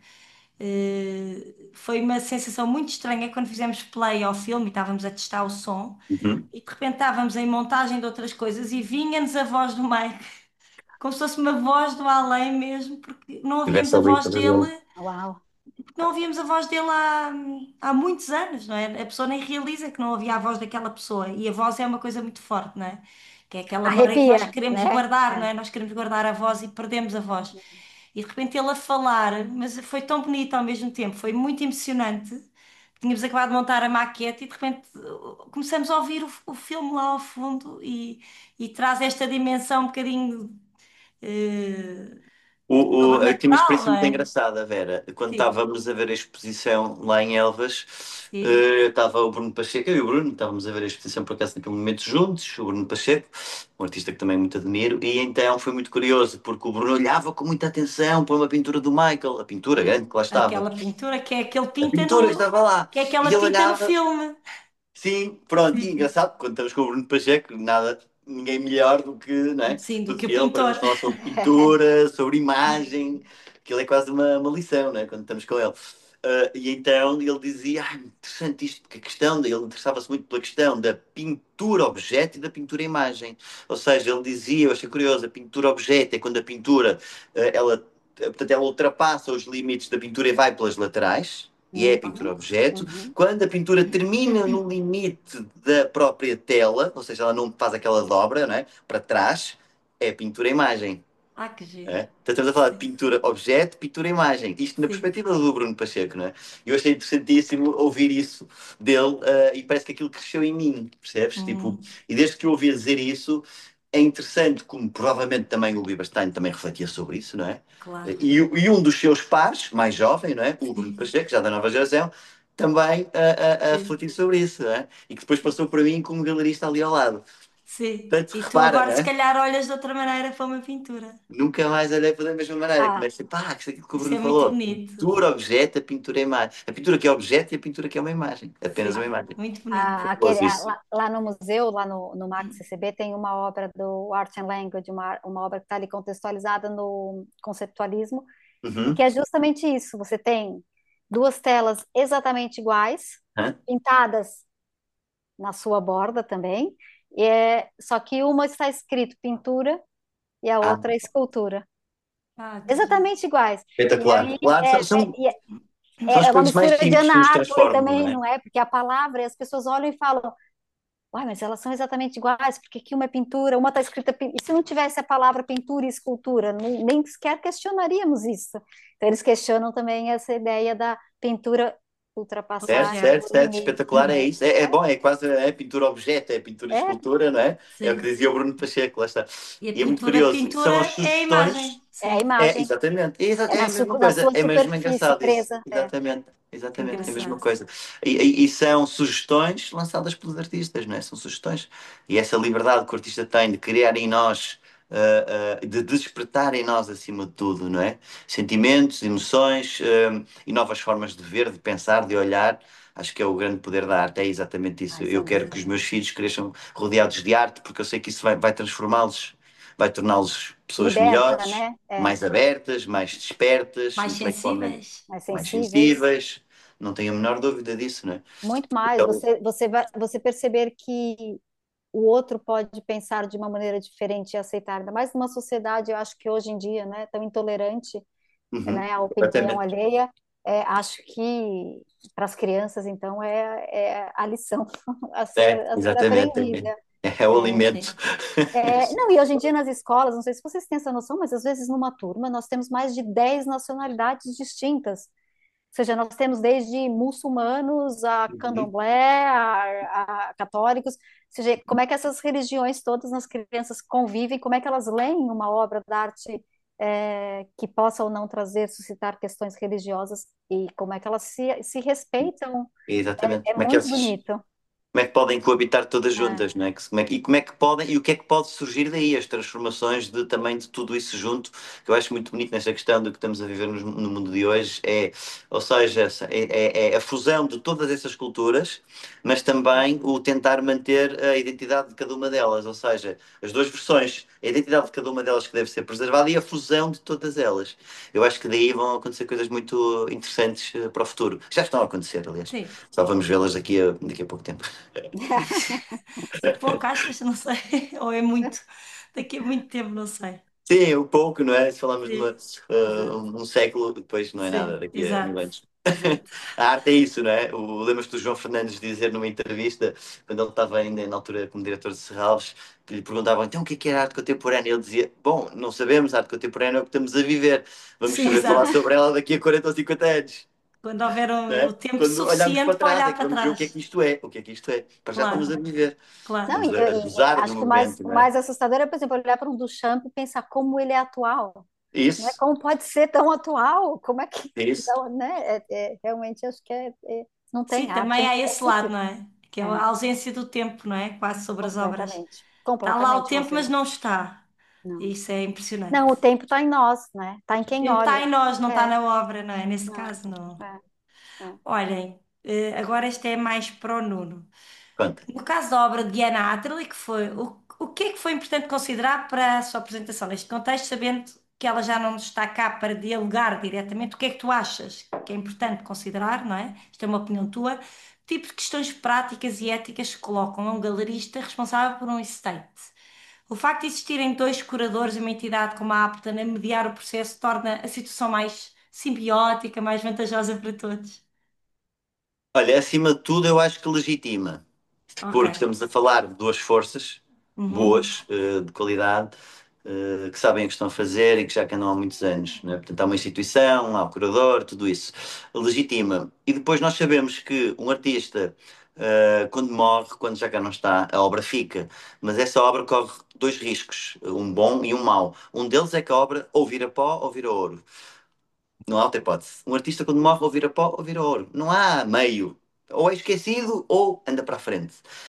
Speaker 4: Eh, foi uma sensação muito estranha quando fizemos play ao filme e estávamos a testar o som
Speaker 3: Uhum.
Speaker 4: e de repente estávamos em montagem de outras coisas e vinha-nos a voz do Mike, como se fosse uma voz do além mesmo, porque não ouvíamos
Speaker 3: Estivesse
Speaker 4: a
Speaker 3: ali
Speaker 4: voz
Speaker 3: para ver.
Speaker 4: dele
Speaker 2: Uau!
Speaker 4: porque não ouvíamos a voz dele há, há muitos anos, não é? A pessoa nem realiza que não ouvia a voz daquela pessoa. E a voz é uma coisa muito forte, não é? Que é aquela memória que nós
Speaker 2: Arrepia,
Speaker 4: queremos
Speaker 2: né?
Speaker 4: guardar, não
Speaker 2: É.
Speaker 4: é? Nós queremos guardar a voz e perdemos a voz. E de repente ele a falar, mas foi tão bonito ao mesmo tempo, foi muito emocionante. Tínhamos acabado de montar a maquete e de repente uh, começamos a ouvir o, o filme lá ao fundo e, e traz esta dimensão um bocadinho eh,
Speaker 3: O, o, eu tinha uma
Speaker 4: sobrenatural,
Speaker 3: experiência
Speaker 4: não
Speaker 3: muito
Speaker 4: é?
Speaker 3: engraçada, Vera. Quando
Speaker 4: Sim,
Speaker 3: estávamos a ver a exposição lá em Elvas,
Speaker 4: sim.
Speaker 3: eh, estava o Bruno Pacheco, eu e o Bruno, estávamos a ver a exposição por acaso naquele momento juntos, o Bruno Pacheco, um artista que também muito admiro, e então foi muito curioso, porque o Bruno olhava com muita atenção para uma pintura do Michael, a pintura grande que lá estava.
Speaker 4: Aquela pintura que é que ele
Speaker 3: A
Speaker 4: pinta
Speaker 3: pintura
Speaker 4: no,
Speaker 3: estava lá.
Speaker 4: que é que ela
Speaker 3: E ele
Speaker 4: pinta no
Speaker 3: olhava.
Speaker 4: filme.
Speaker 3: Sim, pronto, e
Speaker 4: Sim,
Speaker 3: engraçado, quando estamos com o Bruno Pacheco, nada, ninguém melhor do que, não é,
Speaker 4: sim, do
Speaker 3: do
Speaker 4: que o
Speaker 3: que ele para
Speaker 4: pintor.
Speaker 3: nos falar sobre pintura, sobre imagem, aquilo é quase uma, uma lição, não é, quando estamos com ele. Ah, e então ele dizia, ah, interessante isto, porque a questão, ele interessava-se muito pela questão da pintura-objeto e da pintura-imagem. Ou seja, ele dizia, eu achei curioso, a pintura-objeto é quando a pintura, ah, ela, portanto, ela ultrapassa os limites da pintura e vai pelas laterais, e é a
Speaker 2: Uhum,
Speaker 3: pintura-objeto.
Speaker 2: uhum.
Speaker 3: Quando a pintura termina no limite da própria tela, ou seja, ela não faz aquela dobra, não é? Para trás, é pintura-imagem.
Speaker 4: Ah, que giro.
Speaker 3: É? Então estamos a falar de
Speaker 4: Sim,
Speaker 3: pintura-objeto, pintura-imagem. Isto na
Speaker 4: sim.
Speaker 3: perspectiva do Bruno Pacheco, não é? Eu achei interessantíssimo ouvir isso dele, ah, e parece que aquilo cresceu em mim, percebes? Tipo,
Speaker 4: Hum,
Speaker 3: e desde que eu ouvi dizer isso, é interessante como provavelmente também o Liberstain também refletia sobre isso, não é?
Speaker 4: claro.
Speaker 3: E, e um dos seus pares, mais jovem, não é? O Bruno
Speaker 4: Sim,
Speaker 3: Pacheco, já da nova geração, também a, a, a
Speaker 4: sim,
Speaker 3: refletir sobre isso, não é? E que depois passou para mim como galerista ali ao lado.
Speaker 4: sim.
Speaker 3: Portanto,
Speaker 4: E tu
Speaker 3: repara,
Speaker 4: agora
Speaker 3: não
Speaker 4: se
Speaker 3: é?
Speaker 4: calhar olhas de outra maneira para uma pintura.
Speaker 3: Nunca mais olhei para da mesma maneira.
Speaker 2: Ah,
Speaker 3: Começa, pá, que isso é aquilo que o
Speaker 4: Isso
Speaker 3: Bruno
Speaker 4: é muito
Speaker 3: falou.
Speaker 4: bonito.
Speaker 3: Pintura, objeto, a pintura é imagem. A pintura que é objeto e a pintura que é uma imagem. Apenas uma
Speaker 4: Sim,
Speaker 3: imagem.
Speaker 4: muito bonito.
Speaker 2: a- aquele,
Speaker 3: Fabuloso
Speaker 2: a-
Speaker 3: isso.
Speaker 2: lá, lá no museu, lá no, no Max C C B, tem uma obra do Art and Language, uma, uma obra que está ali contextualizada no conceptualismo, e que
Speaker 3: Uhum.
Speaker 2: é justamente isso. Você tem duas telas exatamente iguais,
Speaker 3: Hã?
Speaker 2: pintadas na sua borda também, e é, só que uma está escrito pintura e a
Speaker 3: Ah,
Speaker 2: outra é escultura.
Speaker 4: Ah, que giro.
Speaker 2: Exatamente iguais. E
Speaker 3: espetacular.
Speaker 2: aí
Speaker 3: Claro,
Speaker 2: é,
Speaker 3: são, são,
Speaker 2: é,
Speaker 3: são
Speaker 2: é
Speaker 3: as
Speaker 2: é uma
Speaker 3: coisas mais
Speaker 2: mistura de
Speaker 3: simples que nos
Speaker 2: Ana
Speaker 3: transformam, não
Speaker 2: também,
Speaker 3: é?
Speaker 2: não é? Porque a palavra, as pessoas olham e falam, uai, mas elas são exatamente iguais, porque aqui uma é pintura, uma está escrita. pin- E se não tivesse a palavra pintura e escultura, nem, nem sequer questionaríamos isso. Então, eles questionam também essa ideia da pintura
Speaker 3: Certo,
Speaker 2: ultrapassar
Speaker 3: certo,
Speaker 2: o
Speaker 4: Objeto.
Speaker 3: certo,
Speaker 2: limite,
Speaker 3: espetacular, é
Speaker 2: né?
Speaker 3: isso. É, é bom, é quase é pintura-objeto, é pintura e
Speaker 2: É,
Speaker 3: escultura, não é? É o que
Speaker 4: Sim.
Speaker 3: dizia o Bruno Pacheco, lá está.
Speaker 4: E a
Speaker 3: E é muito
Speaker 4: pintura,
Speaker 3: curioso.
Speaker 4: pintura
Speaker 3: São as
Speaker 4: é a imagem.
Speaker 3: sugestões.
Speaker 2: é a
Speaker 4: Sim.
Speaker 3: É,
Speaker 2: imagem,
Speaker 3: exatamente. É, exa-
Speaker 2: é
Speaker 3: é
Speaker 2: na,
Speaker 3: a
Speaker 2: su-
Speaker 3: mesma
Speaker 2: na
Speaker 3: coisa.
Speaker 2: sua
Speaker 3: É mesmo
Speaker 2: superfície
Speaker 3: engraçado isso.
Speaker 2: presa. É.
Speaker 3: Exatamente.
Speaker 4: Que
Speaker 3: Exatamente. É a mesma
Speaker 4: engraçado.
Speaker 3: coisa. E, e- e são sugestões lançadas pelos artistas, não é? São sugestões. E essa liberdade que o artista tem de criar em nós, ah, ah, de despertar em nós, acima de tudo, não é? Sentimentos, emoções, ah, e novas formas de ver, de pensar, de olhar. Acho que é o grande poder da arte. É exatamente isso.
Speaker 2: Ai,
Speaker 3: Eu
Speaker 2: sem
Speaker 3: quero que os
Speaker 2: dúvida.
Speaker 3: meus filhos cresçam rodeados de arte, porque eu sei que isso vai, vai transformá-los, vai torná-los pessoas
Speaker 2: Liberta,
Speaker 3: melhores,
Speaker 2: né? É,
Speaker 3: mais abertas, mais despertas,
Speaker 4: Mais
Speaker 3: intelectualmente
Speaker 4: sensíveis?
Speaker 2: mais
Speaker 3: mais
Speaker 2: sensíveis.
Speaker 3: sensíveis. Não tenho a menor dúvida disso, não é?
Speaker 2: Muito mais.
Speaker 3: Então,
Speaker 2: Você, você, vai, você perceber que o outro pode pensar de uma maneira diferente e aceitar, ainda mais numa sociedade, eu acho que hoje em dia, né, tão intolerante,
Speaker 3: uhum,
Speaker 2: né, a opinião
Speaker 3: completamente.
Speaker 2: alheia, é, acho que para as crianças, então, é, é a lição a ser,
Speaker 3: É,
Speaker 2: a ser
Speaker 3: exatamente.
Speaker 2: aprendida.
Speaker 3: É, é o
Speaker 2: É,
Speaker 3: alimento.
Speaker 4: Sim.
Speaker 2: é, não, e hoje em dia nas escolas, não sei se vocês têm essa noção, mas às vezes numa turma nós temos mais de dez nacionalidades distintas. Ou seja, nós temos desde muçulmanos a
Speaker 3: Uhum.
Speaker 2: candomblé, a, a católicos. Ou seja, como é que essas religiões todas nas crianças convivem, como é que elas leem uma obra de arte é, que possa ou não trazer, suscitar questões religiosas e como é que elas se, se respeitam.
Speaker 3: Exatamente.
Speaker 2: É
Speaker 3: Como é que
Speaker 2: muito
Speaker 3: eles
Speaker 2: bonito.
Speaker 3: como é que podem coabitar todas
Speaker 4: Ah,
Speaker 3: juntas, não é? Que, como é que- e como é que podem, e o que é que pode surgir daí, as transformações de também de tudo isso junto, que eu acho muito bonito nesta questão do que estamos a viver no, no mundo de hoje, é, ou seja, essa- é, é- é a fusão de todas essas culturas, mas também o tentar manter a identidade de cada uma delas, ou seja, as duas versões, a identidade de cada uma delas que deve ser preservada e a fusão de todas elas. Eu acho que daí vão acontecer coisas muito interessantes eh, para o futuro. Já estão a acontecer, aliás.
Speaker 4: sim.
Speaker 3: Só vamos vê-las daqui a, daqui a pouco tempo.
Speaker 4: É pouco, achas? Não sei. Ou é muito. Daqui a muito tempo, não sei.
Speaker 3: Sim, um pouco, não é? Se falamos de uma,
Speaker 4: Sim,
Speaker 3: uh,
Speaker 2: Exato.
Speaker 3: um século, depois não é nada,
Speaker 4: sim,
Speaker 3: daqui a mil
Speaker 4: exato,
Speaker 3: anos.
Speaker 4: exato.
Speaker 3: A arte é isso, não é? O, lembras-te do João Fernandes dizer numa entrevista, quando ele estava ainda na altura como diretor de Serralves, que lhe perguntavam então o que é que era arte contemporânea? Ele dizia: Bom, não sabemos, a arte contemporânea é o que estamos a viver, vamos
Speaker 4: Sim,
Speaker 3: saber falar
Speaker 4: exato.
Speaker 3: sobre ela daqui a quarenta ou cinquenta anos.
Speaker 4: Quando houver
Speaker 3: Não
Speaker 4: o, o
Speaker 3: é?
Speaker 4: tempo
Speaker 3: Quando olharmos para
Speaker 4: suficiente para
Speaker 3: trás é
Speaker 4: olhar
Speaker 3: que
Speaker 4: para
Speaker 3: vamos ver o que é
Speaker 4: trás.
Speaker 3: que isto é, o que é que isto é. Para já estamos
Speaker 4: Claro,
Speaker 3: a viver,
Speaker 2: Não,
Speaker 4: claro.
Speaker 2: e,
Speaker 3: estamos a, a
Speaker 2: e- e
Speaker 3: gozar do
Speaker 2: acho que o mais,
Speaker 3: momento,
Speaker 2: o
Speaker 3: não é?
Speaker 2: mais assustador é, por exemplo, olhar para um Duchamp e pensar como ele é atual, né?
Speaker 3: Isso,
Speaker 2: Como pode ser tão atual? Como é que
Speaker 3: isso.
Speaker 2: não, né? É, é- realmente acho que é, é- não
Speaker 4: Sim,
Speaker 2: tem arte,
Speaker 4: também
Speaker 2: não
Speaker 4: há
Speaker 2: faz
Speaker 4: esse lado,
Speaker 2: sentido.
Speaker 4: não é? Que é
Speaker 2: É,
Speaker 4: a ausência do tempo, não é? Quase sobre as obras.
Speaker 2: completamente,
Speaker 4: Está lá o
Speaker 2: completamente
Speaker 4: tempo, mas
Speaker 2: ausente.
Speaker 4: não está.
Speaker 2: Não.
Speaker 4: Isso é impressionante.
Speaker 2: Não, o tempo está em nós, né? Está em
Speaker 4: O
Speaker 2: quem
Speaker 4: tempo está
Speaker 2: olha.
Speaker 4: em nós, não está
Speaker 2: É,
Speaker 4: na obra, não é? Nesse caso, não.
Speaker 2: é, é.
Speaker 4: Olhem, eh, agora este é mais para o Nuno.
Speaker 3: Conta.
Speaker 4: No caso da obra de Anna Atterley, que foi, o, o que é que foi importante considerar para a sua apresentação neste contexto, sabendo que ela já não está cá para dialogar diretamente, o que é que tu achas que é importante considerar, não é? Isto é uma opinião tua. Tipo de questões práticas e éticas que colocam a um galerista responsável por um estate. O facto de existirem dois curadores e uma entidade como a Apton a mediar o processo torna a situação mais simbiótica, mais vantajosa para todos.
Speaker 3: Olha, acima de tudo, eu acho que legitima,
Speaker 4: Ok.
Speaker 3: porque estamos a falar de duas forças
Speaker 4: Uhum.
Speaker 3: boas, eh, de qualidade, eh, que sabem o que estão a fazer e que já que andam há muitos anos, né? Portanto, há uma instituição, há o curador, tudo isso. Legitima. E depois nós sabemos que um artista, eh, quando morre, quando já cá não está, a obra fica. Mas essa obra corre dois riscos, um bom e um mau. Um deles é que a obra ou vira pó ou vira ouro. Não há outra hipótese. Um artista, quando morre, ou vira pó ou vira ouro. Não há meio. Ou é esquecido ou anda para a frente.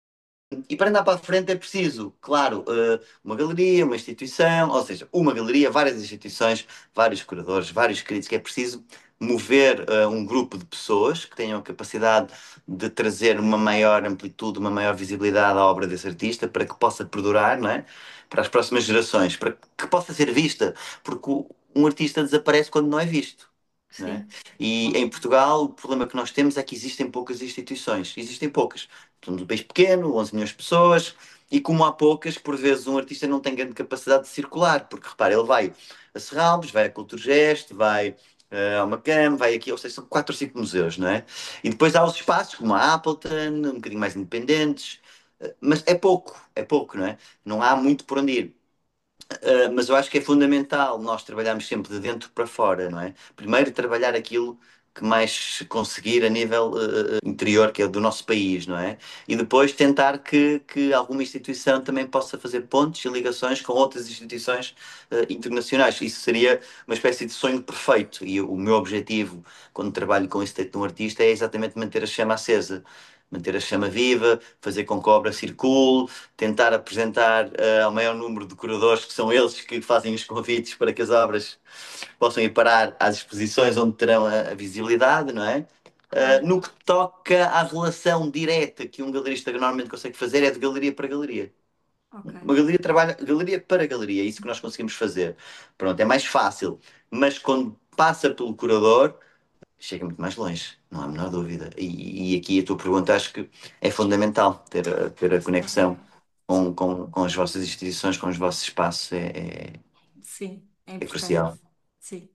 Speaker 3: E para andar para a frente é preciso, claro, eh, uma galeria, uma instituição, ou seja, uma galeria, várias instituições, vários curadores, vários críticos. É preciso mover eh, um grupo de pessoas que tenham a capacidade de trazer uma maior amplitude, uma maior visibilidade à obra desse artista para que possa perdurar, não é? Para as próximas gerações, para que possa ser vista, porque o- um artista desaparece quando não é visto. Não é?
Speaker 4: Sim.
Speaker 3: E em Portugal, o problema que nós temos é que existem poucas instituições. Existem poucas. Somos um país pequeno, onze milhões de pessoas, e como há poucas, por vezes um artista não tem grande capacidade de circular, porque repara, ele vai a Serralves, vai a Culturgest, vai eh, ao Macam, vai aqui, ou seja, são quatro ou cinco museus, não é? E depois há os espaços como a Appleton, um bocadinho mais independentes, eh, mas é pouco, é pouco, não é? Não há muito por onde ir. Uh, mas eu acho que é fundamental nós trabalharmos sempre de dentro para fora, não é? Primeiro trabalhar aquilo que mais conseguir a nível uh, interior, que é do nosso país, não é? E depois tentar que, que alguma instituição também possa fazer pontes e ligações com outras instituições uh, internacionais. Isso seria uma espécie de sonho perfeito. E o meu objetivo, quando trabalho com esse texto de um artista, é exatamente manter a chama acesa. Manter a chama viva, fazer com que a obra circule, tentar apresentar uh, ao maior número de curadores, que são eles que fazem os convites para que as obras possam ir parar às exposições onde terão a, a visibilidade, não é? Uh,
Speaker 4: Claro.
Speaker 3: no que toca à relação direta que um galerista normalmente consegue fazer, é de galeria para galeria.
Speaker 4: Ok.
Speaker 3: Uma galeria trabalha galeria para galeria, é isso que nós conseguimos fazer. Pronto, é mais fácil. Mas quando passa pelo curador, chega muito mais longe, não há a menor dúvida. E, e aqui a tua pergunta acho que é fundamental ter a, ter a
Speaker 4: Ok.
Speaker 3: conexão com,
Speaker 4: Sim.
Speaker 3: com, com as vossas instituições, com os vossos espaços, é, é,
Speaker 4: Sim, é
Speaker 3: é
Speaker 4: importante.
Speaker 3: crucial.
Speaker 4: Sim.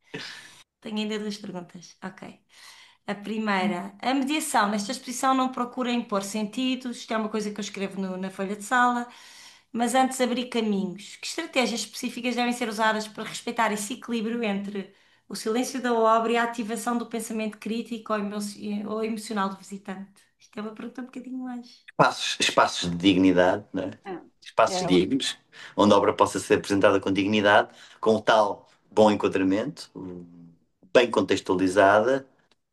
Speaker 4: Tenho ainda duas perguntas. Ok. A primeira, a mediação nesta exposição não procura impor sentidos, isto é uma coisa que eu escrevo no- na folha de sala, mas antes abrir caminhos. Que estratégias específicas devem ser usadas para respeitar esse equilíbrio entre o silêncio da obra e a ativação do pensamento crítico ou, emo- ou emocional do visitante? Isto é uma pergunta um bocadinho mais.
Speaker 3: Espaços, espaços de dignidade, não é?
Speaker 2: É,
Speaker 3: Espaços
Speaker 2: é,
Speaker 3: dignos, onde a obra possa ser apresentada com dignidade, com o tal bom enquadramento, bem contextualizada,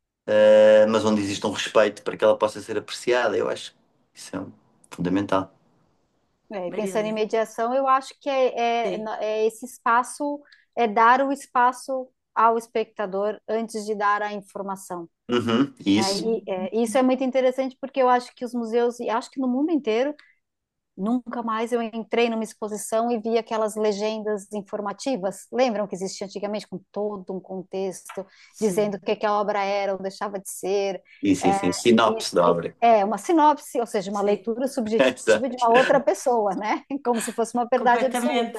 Speaker 3: eh, mas onde existe um respeito para que ela possa ser apreciada. Eu acho que isso é fundamental.
Speaker 2: é, e pensando em
Speaker 4: Marília.
Speaker 2: mediação, eu acho que é, é,
Speaker 4: Sim,
Speaker 2: é esse espaço, é dar o espaço ao espectador antes de dar a informação.
Speaker 3: Uhum,
Speaker 2: É,
Speaker 3: isso.
Speaker 2: e, é, isso é muito interessante porque eu acho que os museus, e acho que no mundo inteiro, nunca mais eu entrei numa exposição e vi aquelas legendas informativas. Lembram que existia antigamente com todo um contexto, dizendo
Speaker 4: sim.
Speaker 2: o que, que a obra era ou deixava de ser.
Speaker 3: Sim, sim,
Speaker 2: É,
Speaker 3: sim. Sinopse
Speaker 2: isso,
Speaker 3: da obra.
Speaker 2: é uma sinopse, ou seja, uma
Speaker 4: Sim.
Speaker 2: leitura subjetiva de
Speaker 3: Exato.
Speaker 2: uma outra pessoa, né? Como se fosse uma verdade absoluta.
Speaker 4: Completamente.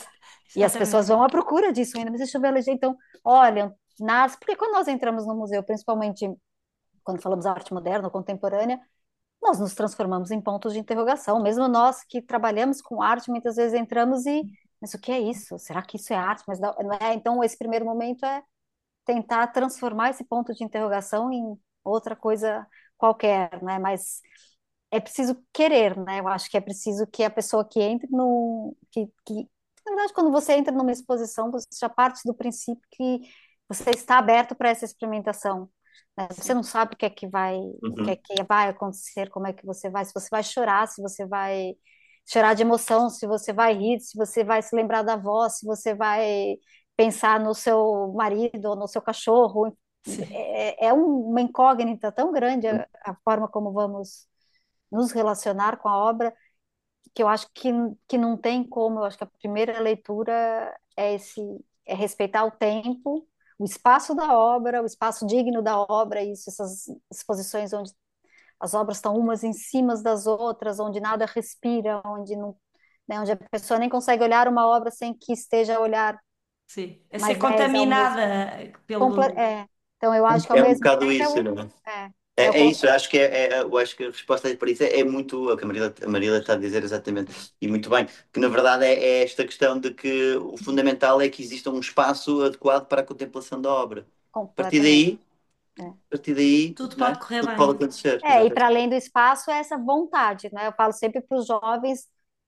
Speaker 2: E as pessoas
Speaker 4: Exatamente.
Speaker 2: vão à procura disso ainda, mas deixa eu ver a legenda. Então, olham, nas, porque quando nós entramos no museu, principalmente quando falamos arte moderna ou contemporânea, nós nos transformamos em pontos de interrogação. Mesmo nós que trabalhamos com arte, muitas vezes entramos e, mas o que é isso? Será que isso é arte? Mas não, não é. Então, esse primeiro momento é tentar transformar esse ponto de interrogação em outra coisa qualquer, né? Mas é preciso querer, né? Eu acho que é preciso que a pessoa que entre no, que, que, na verdade, quando você entra numa exposição, você já parte do princípio que você está aberto para essa experimentação, né? Você
Speaker 4: Sim.
Speaker 2: não sabe o que é que vai, o que é
Speaker 3: Uhum.
Speaker 2: que vai acontecer, como é que você vai, se você vai chorar, se você vai chorar de emoção, se você vai rir, se você vai se lembrar da voz, se você vai pensar no seu marido ou no seu cachorro.
Speaker 4: Sim.
Speaker 2: É, é um- uma incógnita tão grande a, a forma como vamos nos relacionar com a obra, que eu acho que, que não tem como. Eu acho que a primeira leitura é esse, é respeitar o tempo, o espaço da obra, o espaço digno da obra, isso, essas exposições onde as obras estão umas em cima das outras, onde nada respira, onde não, né, onde a pessoa nem consegue olhar uma obra sem que esteja a olhar
Speaker 4: Sim. É ser
Speaker 2: mais dez ao mesmo.
Speaker 4: contaminada
Speaker 2: Comple-
Speaker 4: pelo.
Speaker 2: É. Então eu acho que ao
Speaker 3: É um
Speaker 2: mesmo
Speaker 3: bocado
Speaker 2: tempo é
Speaker 3: isso,
Speaker 2: o,
Speaker 3: não é?
Speaker 2: é, é o,
Speaker 3: É, é
Speaker 2: con-
Speaker 3: isso, eu acho que é, é- eu acho que a resposta para isso é, é muito o que a Marília, a Marília está a dizer exatamente, e muito bem, que na verdade é, é esta questão de que o fundamental é que exista um espaço adequado para a contemplação da obra. A partir
Speaker 2: completamente.
Speaker 3: daí,
Speaker 2: É.
Speaker 3: a partir daí,
Speaker 4: Tudo
Speaker 3: não é?
Speaker 4: pode correr
Speaker 3: Tudo pode
Speaker 4: bem.
Speaker 3: acontecer,
Speaker 2: É, e para
Speaker 3: exatamente.
Speaker 2: além do espaço, é essa vontade, né? Eu falo sempre para os jovens,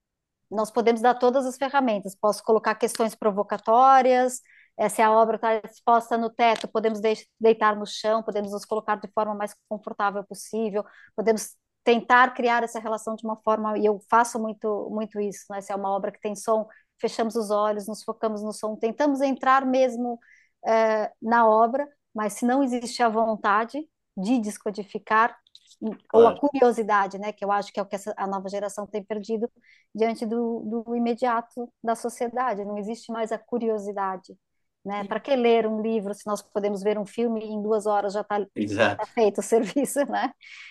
Speaker 2: nós podemos dar todas as ferramentas. Posso colocar questões provocatórias, eh, se a obra está exposta no teto, podemos deix- deitar no chão, podemos nos colocar de forma mais confortável possível, podemos tentar criar essa relação de uma forma, e eu faço muito, muito isso, né? Se é uma obra que tem som, fechamos os olhos, nos focamos no som, tentamos entrar mesmo, eh, na obra, mas se não existe a vontade de descodificar, ou a
Speaker 3: Claro.
Speaker 2: curiosidade, né, que eu acho que é o que essa, a nova geração tem perdido diante do, do imediato da sociedade. Não existe mais a curiosidade, né? Para
Speaker 4: Sim.
Speaker 2: que ler um livro se nós podemos ver um filme e em duas horas já está
Speaker 3: Exato.
Speaker 2: feito o serviço, né?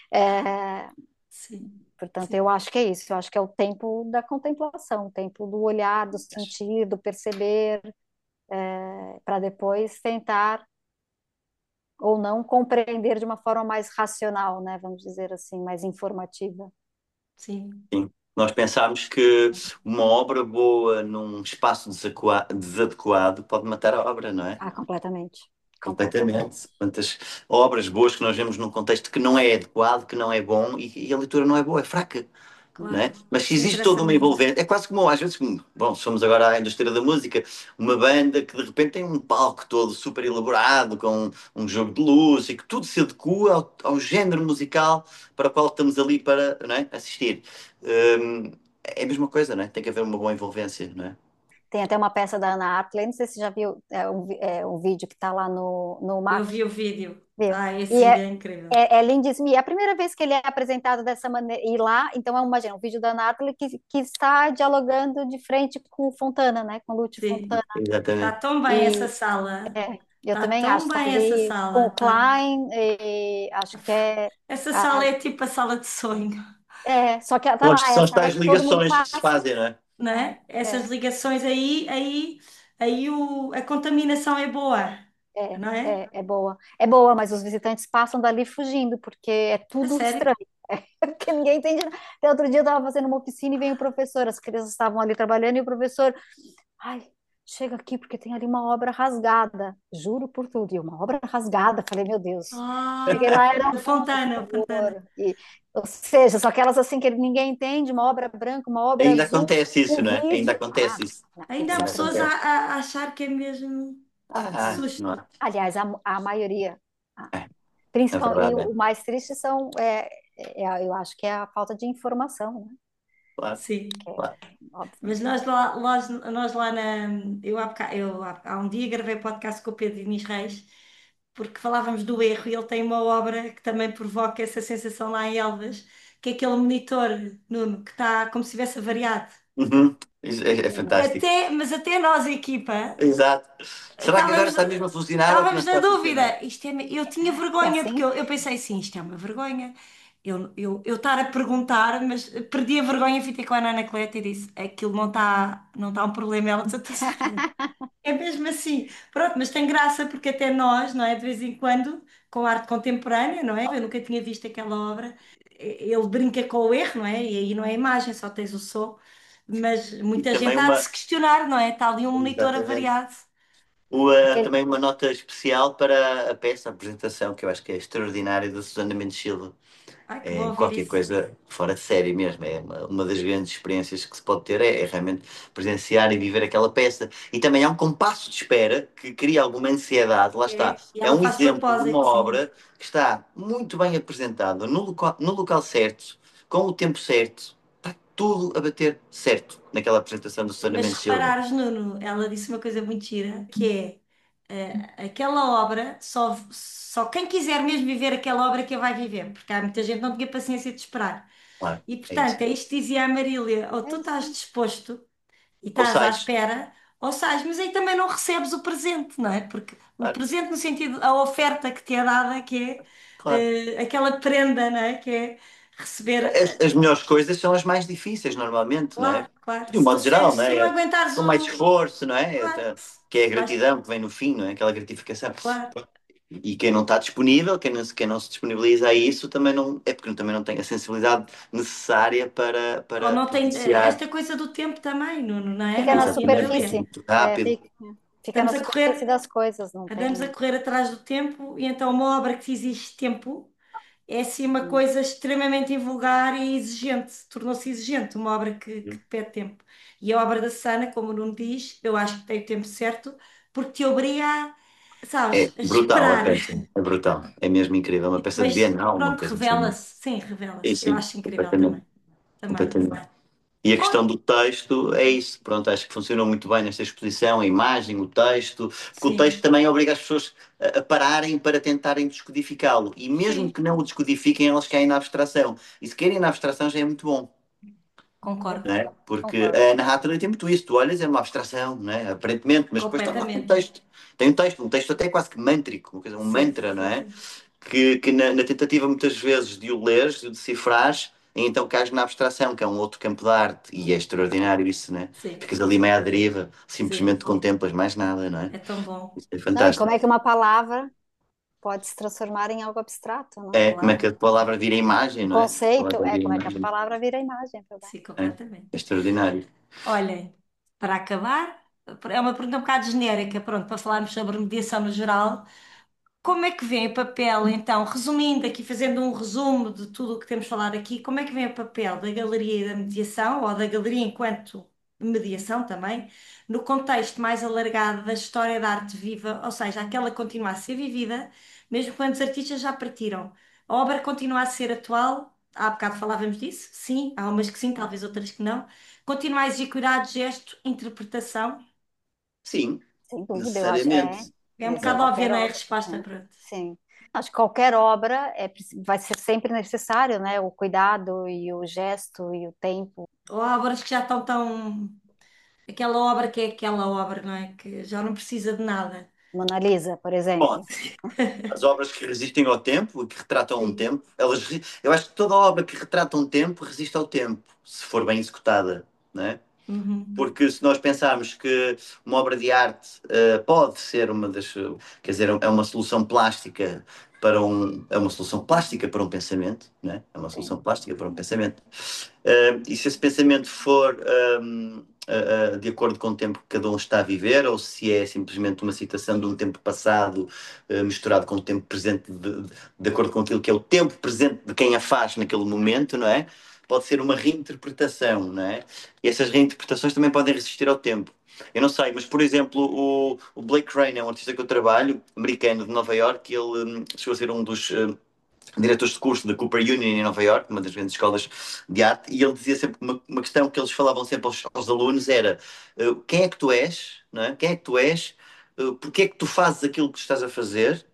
Speaker 2: É,
Speaker 4: Sim.
Speaker 2: portanto, eu
Speaker 4: Sim.
Speaker 2: acho que é isso. Eu acho que é o tempo da contemplação, o tempo do olhar, do sentir, do perceber, para depois tentar ou não compreender de uma forma mais racional, né? Vamos dizer assim, mais informativa.
Speaker 4: Sim.
Speaker 3: Sim. Nós pensámos que uma obra boa num espaço desadequa- desadequado pode matar a obra, não é?
Speaker 2: Ah, completamente. Completamente.
Speaker 3: Completamente. Quantas obras boas que nós vemos num contexto que não é adequado, que não é bom e, e a leitura não é boa, é fraca, não
Speaker 4: Claro.
Speaker 3: é? Mas se
Speaker 4: Não
Speaker 3: existe
Speaker 4: interessa
Speaker 3: toda uma
Speaker 4: muito.
Speaker 3: envolvência, é quase como, às vezes, como, bom, se formos agora à indústria da música, uma banda que de repente tem um palco todo super elaborado, com um jogo de luz e que tudo se adequa ao, ao género musical para o qual estamos ali para, não é, assistir. Hum, é a mesma coisa, não é? Tem que haver uma boa envolvência, não é?
Speaker 2: Tem até uma peça da Ana Artley, não sei se você já viu, é um, vi- é um vídeo que está lá no, no
Speaker 4: Eu
Speaker 2: Mac,
Speaker 4: vi o vídeo.
Speaker 2: viu?
Speaker 4: Ah, esse
Speaker 2: E
Speaker 4: vídeo
Speaker 2: é,
Speaker 4: é incrível.
Speaker 2: é, é lindíssimo. E é a primeira vez que ele é apresentado dessa maneira. E lá, então, é um, imagina, um vídeo da Ana Artley que, que está dialogando de frente com o Fontana, né? Com o Lúcio
Speaker 4: Sim.
Speaker 2: Fontana.
Speaker 3: Exatamente.
Speaker 4: Está tão bem essa
Speaker 2: E
Speaker 4: sala.
Speaker 2: é, eu
Speaker 4: Está
Speaker 2: também
Speaker 4: tão
Speaker 2: acho, está
Speaker 4: bem essa
Speaker 2: ali com
Speaker 4: sala.
Speaker 2: o
Speaker 4: Tá.
Speaker 2: Klein, e acho que é.
Speaker 4: Essa
Speaker 2: a-
Speaker 4: sala é tipo a sala de sonho,
Speaker 2: é, só que tá
Speaker 3: São
Speaker 2: lá,
Speaker 3: as,
Speaker 2: é
Speaker 3: são
Speaker 2: a
Speaker 3: as
Speaker 2: sala
Speaker 3: tais
Speaker 2: que todo mundo
Speaker 3: ligações que se
Speaker 2: passa.
Speaker 3: fazem, não é?
Speaker 4: não é?
Speaker 2: É,
Speaker 4: Essas
Speaker 2: é.
Speaker 4: ligações aí, aí, aí o, a contaminação é boa,
Speaker 2: É,
Speaker 4: não é?
Speaker 2: é, é boa. É boa, mas os visitantes passam dali fugindo, porque é
Speaker 4: A
Speaker 2: tudo
Speaker 4: sério?
Speaker 2: estranho. Porque ninguém entende nada. Até outro dia eu estava fazendo uma oficina e veio o professor, as crianças estavam ali trabalhando e o professor, ai, chega aqui porque tem ali uma obra rasgada. Juro por tudo. E uma obra rasgada. Falei, meu Deus. Cheguei
Speaker 4: Ah,
Speaker 2: lá, era
Speaker 4: o
Speaker 2: um
Speaker 4: Fontana, o Fontana.
Speaker 2: computador. E, ou seja, são aquelas assim que ninguém entende, uma obra branca, uma obra
Speaker 3: Ainda
Speaker 2: azul,
Speaker 3: acontece isso,
Speaker 2: um
Speaker 3: não é? Ainda
Speaker 2: vídeo. Ah,
Speaker 3: acontece isso.
Speaker 2: não,
Speaker 4: Ainda há
Speaker 2: isso
Speaker 3: Ainda
Speaker 2: é
Speaker 4: pessoas a,
Speaker 3: acontece.
Speaker 4: a- a achar que é mesmo. Que
Speaker 3: Ah,
Speaker 4: susto.
Speaker 3: não é?
Speaker 2: aliás, a, a maioria, a-
Speaker 3: É, é
Speaker 2: principal, e
Speaker 3: verdade,
Speaker 2: o,
Speaker 3: é.
Speaker 2: o mais triste são, é, é, é, eu acho que é a falta de informação, né?
Speaker 3: Claro,
Speaker 4: Sim.
Speaker 2: Que é
Speaker 3: claro.
Speaker 2: óbvio.
Speaker 4: Mas nós lá, nós, nós lá na. Eu, há, boca- eu há, há um dia gravei podcast com o Pedro Diniz Reis, porque falávamos do erro e ele tem uma obra que também provoca essa sensação lá em Elvas, que é aquele monitor, Nuno, que está como se estivesse variado.
Speaker 3: Uhum. Isso É, é
Speaker 2: Hum.
Speaker 3: fantástico.
Speaker 4: Até, mas até nós, a equipa,
Speaker 3: Exato. Será que agora
Speaker 4: estávamos,
Speaker 3: está mesmo a funcionar ou que não
Speaker 4: estávamos
Speaker 3: está
Speaker 4: na
Speaker 3: a funcionar?
Speaker 4: dúvida. Isto é, me- eu tinha
Speaker 2: É
Speaker 4: vergonha, porque
Speaker 2: assim?
Speaker 4: eu, eu pensei assim, isto é uma vergonha. Eu, eu, eu estar a perguntar, mas perdi a vergonha e fiquei com a Ana Anacleta e disse: aquilo não está não tá um problema. Ela disse: "Então, Sofia, é mesmo assim." Pronto, mas tem graça porque até nós, não é? De vez em quando, com arte contemporânea, não é? Eu nunca tinha visto aquela obra. Ele brinca com o erro, não é? E aí não é imagem, só tens o som. Mas
Speaker 3: E
Speaker 4: muita
Speaker 3: também
Speaker 4: gente há de
Speaker 3: uma.
Speaker 4: se questionar, não é? Está ali um monitor
Speaker 3: Exatamente.
Speaker 4: avariado.
Speaker 3: O, eh,
Speaker 2: Aquele,
Speaker 3: também uma nota especial para a peça, a apresentação, que eu acho que é extraordinária, da Susana Mendes Silva.
Speaker 4: Ai, que bom
Speaker 3: É
Speaker 4: ouvir
Speaker 3: qualquer
Speaker 4: isso.
Speaker 3: coisa fora de série mesmo. É uma, uma das grandes experiências que se pode ter, é, é realmente presenciar e viver aquela peça. E também há um compasso de espera que cria alguma ansiedade. Lá está.
Speaker 4: É, e
Speaker 3: É
Speaker 4: ela
Speaker 3: um
Speaker 4: faz
Speaker 3: exemplo de uma
Speaker 4: propósito, sim.
Speaker 3: obra que está muito bem apresentada, no local, no local certo, com o tempo certo. Está tudo a bater certo naquela apresentação do Susana
Speaker 4: Mas se
Speaker 3: Mendes Silva.
Speaker 4: reparares, Nuno, ela disse uma coisa muito gira, que é eh, aquela obra, só, só quem quiser mesmo viver aquela obra que a vai viver, porque há muita gente que não tinha paciência de esperar.
Speaker 3: Claro,
Speaker 4: E
Speaker 3: é isso.
Speaker 4: portanto, é isto que dizia a Marília, ou
Speaker 2: é
Speaker 4: tu
Speaker 2: isso.
Speaker 4: estás disposto e
Speaker 3: Ou
Speaker 4: estás à
Speaker 3: sais.
Speaker 4: espera, ou sais, mas aí também não recebes o presente, não é? Porque o
Speaker 3: Claro,
Speaker 4: presente no sentido, a oferta que te é dada, que
Speaker 3: claro.
Speaker 4: é eh, aquela prenda, não é? Que é receber.
Speaker 3: As,
Speaker 4: eh,
Speaker 3: as melhores coisas são as mais difíceis, normalmente, não é?
Speaker 4: Claro, claro.
Speaker 3: De um
Speaker 4: Se
Speaker 3: modo geral,
Speaker 4: consegues,
Speaker 3: não
Speaker 4: se não
Speaker 3: é?
Speaker 4: aguentares
Speaker 3: Com mais
Speaker 4: o.
Speaker 3: esforço, não é?
Speaker 4: Claro,
Speaker 3: Até-
Speaker 4: se-
Speaker 3: Que é a
Speaker 4: vais.
Speaker 3: gratidão que vem no fim, não é? Aquela gratificação.
Speaker 4: Claro.
Speaker 3: E quem não está disponível, quem não, se- quem não se disponibiliza a isso, também não, é porque também não tem a sensibilidade necessária para,
Speaker 4: Ou
Speaker 3: para
Speaker 4: não tem eh,
Speaker 3: presenciar.
Speaker 4: esta coisa do tempo também, Nuno, não é?
Speaker 2: Fica na
Speaker 4: Aqui a
Speaker 3: Exatamente,
Speaker 4: Marília.
Speaker 2: superfície.
Speaker 3: muito
Speaker 2: É,
Speaker 3: rápido.
Speaker 2: fica, fica na
Speaker 4: Estamos a
Speaker 2: superfície
Speaker 4: correr,
Speaker 2: das coisas, não
Speaker 4: andamos a
Speaker 2: tem.
Speaker 4: correr atrás do tempo e então uma obra que exige tempo é assim uma coisa extremamente invulgar e exigente. Tornou-se exigente, uma obra que, que pede tempo. E a obra da Sana, como o Nuno diz, eu acho que tem o tempo certo porque te obriga a,
Speaker 3: É
Speaker 4: sabes, a
Speaker 3: brutal a
Speaker 4: esperar.
Speaker 3: peça, é brutal, é mesmo incrível. É uma
Speaker 4: E
Speaker 3: peça de
Speaker 4: depois,
Speaker 3: Bienal, uma
Speaker 4: pronto,
Speaker 3: coisa assim.
Speaker 4: revela-se. Sim,
Speaker 3: É
Speaker 4: revela-se. Eu
Speaker 3: sim,
Speaker 4: acho incrível
Speaker 3: completamente.
Speaker 4: também. Também,
Speaker 3: Completamente.
Speaker 4: também.
Speaker 3: E a questão
Speaker 4: Olha,
Speaker 3: do texto é isso, pronto, acho que funcionou muito bem nesta exposição, a imagem, o texto, porque o texto
Speaker 4: sim,
Speaker 3: também obriga as pessoas a, a pararem para tentarem descodificá-lo, e mesmo
Speaker 4: sim,
Speaker 3: que não o descodifiquem, elas caem na abstração, e se querem na abstração já é muito bom,
Speaker 4: concordo.
Speaker 3: não é? Porque
Speaker 2: Concordo.
Speaker 3: a narrativa tem muito isso, tu olhas, é uma abstração, não é? Aparentemente, mas depois está lá um
Speaker 4: Completamente.
Speaker 3: texto, tem um texto, um texto até quase que mântrico, uma coisa, um
Speaker 4: Sim,
Speaker 3: mantra, não
Speaker 4: sim,
Speaker 3: é?
Speaker 4: sim.
Speaker 3: que, que na, na tentativa muitas vezes de o leres, de o decifrares, então cais na abstração, que é um outro campo de arte, e é extraordinário isso, né?
Speaker 4: Sim,
Speaker 3: Ficas ali meio à deriva,
Speaker 4: sim.
Speaker 3: simplesmente contemplas mais nada, não é?
Speaker 4: É tão bom.
Speaker 3: Isso é
Speaker 2: Não, e como
Speaker 3: fantástico.
Speaker 2: é que uma palavra pode se transformar em algo abstrato, não é?
Speaker 3: É, como é que
Speaker 4: Claro.
Speaker 3: a palavra vira imagem,
Speaker 2: Um
Speaker 3: não é? A
Speaker 2: conceito,
Speaker 3: palavra
Speaker 2: é
Speaker 3: vira
Speaker 2: como é que a
Speaker 3: imagem.
Speaker 2: palavra vira imagem, é verdade.
Speaker 4: Sim,
Speaker 3: É, é
Speaker 4: completamente.
Speaker 3: extraordinário.
Speaker 4: Olhem, para acabar, é uma pergunta um bocado genérica, pronto, para falarmos sobre mediação no geral. Como é que vem o papel, então, resumindo aqui, fazendo um resumo de tudo o que temos falado aqui, como é que vem o papel da galeria e da mediação, ou da galeria enquanto mediação também, no contexto mais alargado da história da arte viva, ou seja, aquela que continua a ser vivida, mesmo quando os artistas já partiram. A obra continua a ser atual, há bocado falávamos disso, sim, há umas que sim, talvez outras que não. Continua a exigir cuidado, gesto, interpretação.
Speaker 3: Sim,
Speaker 2: Sem dúvida, eu acho, é,
Speaker 3: necessariamente.
Speaker 4: É um
Speaker 2: isso é
Speaker 4: bocado óbvia,
Speaker 2: qualquer
Speaker 4: não é a
Speaker 2: obra.
Speaker 4: resposta,
Speaker 2: É,
Speaker 4: pronto.
Speaker 2: sim. Acho que qualquer obra é, preci- vai ser sempre necessário, né? O cuidado e o gesto e o tempo.
Speaker 4: Ou há obras que já estão tão. Aquela obra que é aquela obra, não é? Que já não precisa de nada.
Speaker 2: Mona Lisa, por
Speaker 3: Bom,
Speaker 2: exemplo.
Speaker 3: as obras que resistem ao tempo e que retratam um
Speaker 4: Sim.
Speaker 3: tempo, elas, re- eu acho que toda obra que retrata um tempo resiste ao tempo, se for bem executada, não é?
Speaker 4: Uhum.
Speaker 3: Porque se nós pensarmos que uma obra de arte eh, pode ser uma das, quer dizer, é uma solução plástica para um, é uma solução plástica para um pensamento, né? É uma
Speaker 2: Sim,
Speaker 3: solução plástica para um pensamento. Eh, e se esse pensamento for ehm, eh, eh, de acordo com o tempo que cada um está a viver, ou se é simplesmente uma citação de um tempo passado eh, misturado com o tempo presente, de, de, de acordo com aquilo que é o tempo presente de quem a faz naquele momento, não é? Pode ser uma reinterpretação, não é? E essas reinterpretações também podem resistir ao tempo. Eu não sei, mas por exemplo, o, o Blake Crane é um artista que eu trabalho, americano de Nova York, ele hum, chegou a ser um dos hum, diretores de curso da Cooper Union em Nova York, uma das grandes escolas de arte, e ele dizia sempre uma, uma questão que eles falavam sempre aos, aos alunos era uh, quem é que tu és, não é? Quem é que tu és, uh, porque é que tu fazes aquilo que estás a fazer,